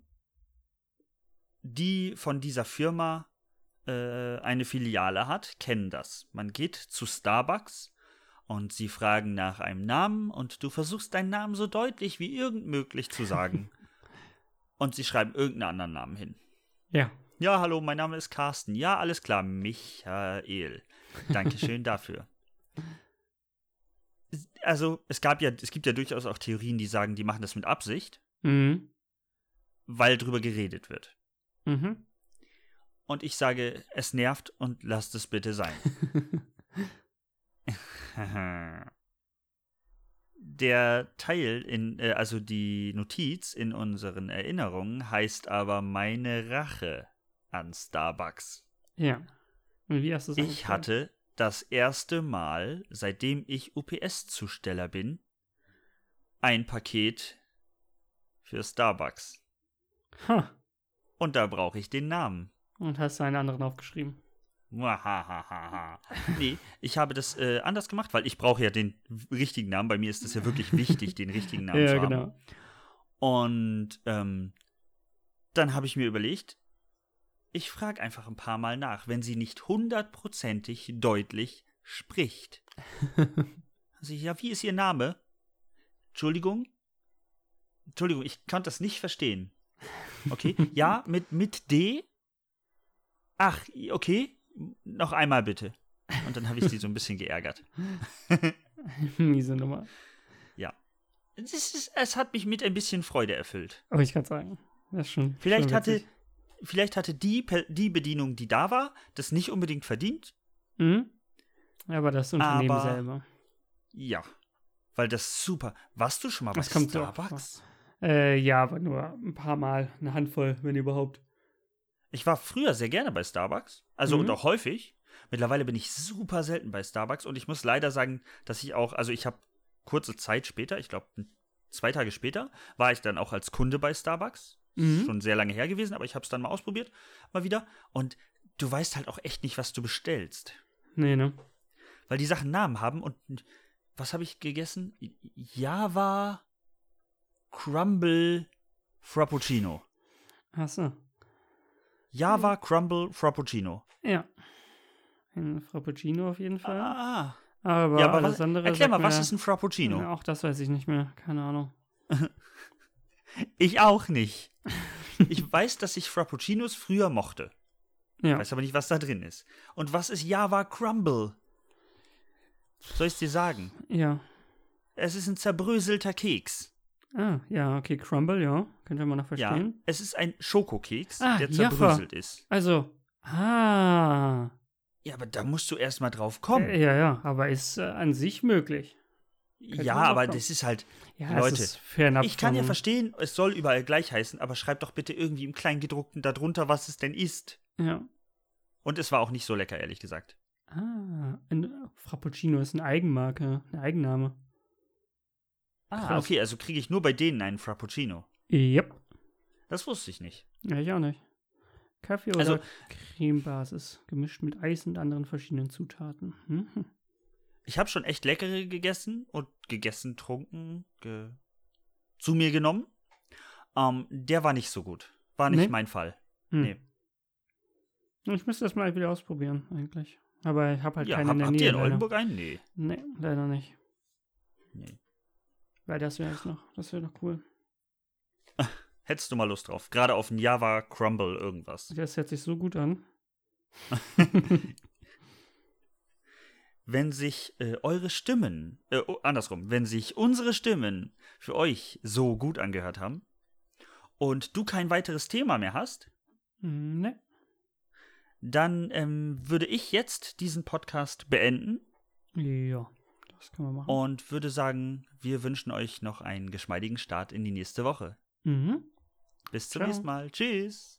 die von dieser Firma äh, eine Filiale hat, kennen das. Man geht zu Starbucks und sie fragen nach einem Namen und du versuchst deinen Namen so deutlich wie irgend möglich zu sagen. Und sie schreiben irgendeinen anderen Namen hin. Ja. Ja, hallo, mein Name ist Carsten. Ja, alles klar, Michael. Dankeschön dafür. Also, es gab ja, es gibt ja durchaus auch Theorien, die sagen, die machen das mit Absicht, Mhm. weil drüber geredet wird. Mhm. Und ich sage, es nervt und lasst es bitte sein. Der Teil, in, äh, also die Notiz in unseren Erinnerungen heißt aber meine Rache an Starbucks. Ja. Und wie hast du es Ich angestellt? hatte das erste Mal, seitdem ich U P S-Zusteller bin, ein Paket für Starbucks. Ha. Und da brauche ich den Namen. Und hast du einen anderen aufgeschrieben? Nee, ich habe das äh, anders gemacht, weil ich brauche ja den richtigen Namen. Bei mir ist es ja wirklich wichtig, den richtigen Namen Ja, zu haben. genau. Und ähm, dann habe ich mir überlegt, ich frage einfach ein paar Mal nach, wenn sie nicht hundertprozentig deutlich spricht. Also, ja, wie ist Ihr Name? Entschuldigung? Entschuldigung, ich konnte das nicht verstehen. Okay, ja, mit, mit D? Ach, okay, noch einmal bitte. Und dann habe ich sie so ein bisschen geärgert. Miese Nummer. Ja. Es, ist, es hat mich mit ein bisschen Freude erfüllt. Aber ich kann sagen, das ist schon. Vielleicht schon hatte, witzig. vielleicht hatte die, Pe- die Bedienung, die da war, das nicht unbedingt verdient. Mhm. Aber das Unternehmen Aber- selber. Ja. Weil das super. Warst du schon mal bei Das kommt so oft Starbucks? Äh, ja, aber nur ein paar Mal. Eine Handvoll, wenn überhaupt. Ich war früher sehr gerne bei Starbucks. Also Mhm. und auch häufig. Mittlerweile bin ich super selten bei Starbucks und ich muss leider sagen, dass ich auch, also ich habe kurze Zeit später, ich glaube zwei Tage später, war ich dann auch als Kunde bei Starbucks. Mhm. Schon sehr lange her gewesen, aber ich habe es dann mal ausprobiert, mal wieder. Und du weißt halt auch echt nicht, was du bestellst. Nee, ne? Weil die Sachen Namen haben und was habe ich gegessen? Java Crumble Frappuccino. Achso. Java Crumble Frappuccino. Ja. Ein Frappuccino auf jeden Fall. Ah. Aber, Ja, aber alles was, andere. erklär sagt mal, was mir- ist ein Frappuccino? Ja, auch das weiß ich nicht mehr. Keine Ahnung. Ich auch nicht. Ich weiß, dass ich Frappuccinos früher mochte. Ja. Weiß aber nicht, was da drin ist. Und was ist Java Crumble? Soll ich es dir sagen? Ja. Es ist ein zerbröselter Keks. Ah, ja, okay. Crumble, ja. Können wir mal noch Ja, verstehen. es ist ein Schokokeks, Ah, der Jaffa. zerbröselt ist. Also, ah. Ja, aber da musst du erst mal drauf kommen. Äh, ja, ja, aber ist äh, an sich möglich. könnte ja, man drauf aber kommen. das ist halt, Ja, Leute, es ist fernab ich kann ja vom- verstehen, es soll überall gleich heißen, aber schreib doch bitte irgendwie im Kleingedruckten darunter, was es denn ist. Ja. Und es war auch nicht so lecker, ehrlich gesagt. Ah, ein Frappuccino ist eine Eigenmarke, ein Eigenname. Ah, Krass. okay, also kriege ich nur bei denen einen Frappuccino. Yep. Das wusste ich nicht. Ja, ich auch nicht. Kaffee oder Also- Cremebasis, gemischt mit Eis und anderen verschiedenen Zutaten. Mhm. Ich habe schon echt leckere gegessen und gegessen, trunken, ge zu mir genommen. Ähm, der war nicht so gut. War nicht Nee? mein Fall. Hm. Nee. Ich müsste das mal wieder ausprobieren, eigentlich. Aber ich habe halt Ja, keinen hab, in der habt Nähe. ihr in leider. Oldenburg einen? Nee. Nee, leider nicht. nee. Weil das wäre jetzt noch, das wäre noch cool. Hättest du mal Lust drauf? Gerade auf ein Java Crumble irgendwas. Das hört sich so gut an. Wenn sich äh, eure Stimmen, äh, oh, andersrum, wenn sich unsere Stimmen für euch so gut angehört haben und du kein weiteres Thema mehr hast, Hm, ne. dann ähm, würde ich jetzt diesen Podcast beenden Ja, das können wir machen. und würde sagen, wir wünschen euch noch einen geschmeidigen Start in die nächste Woche. Mhm. Bis zum Ciao. nächsten Mal. Tschüss.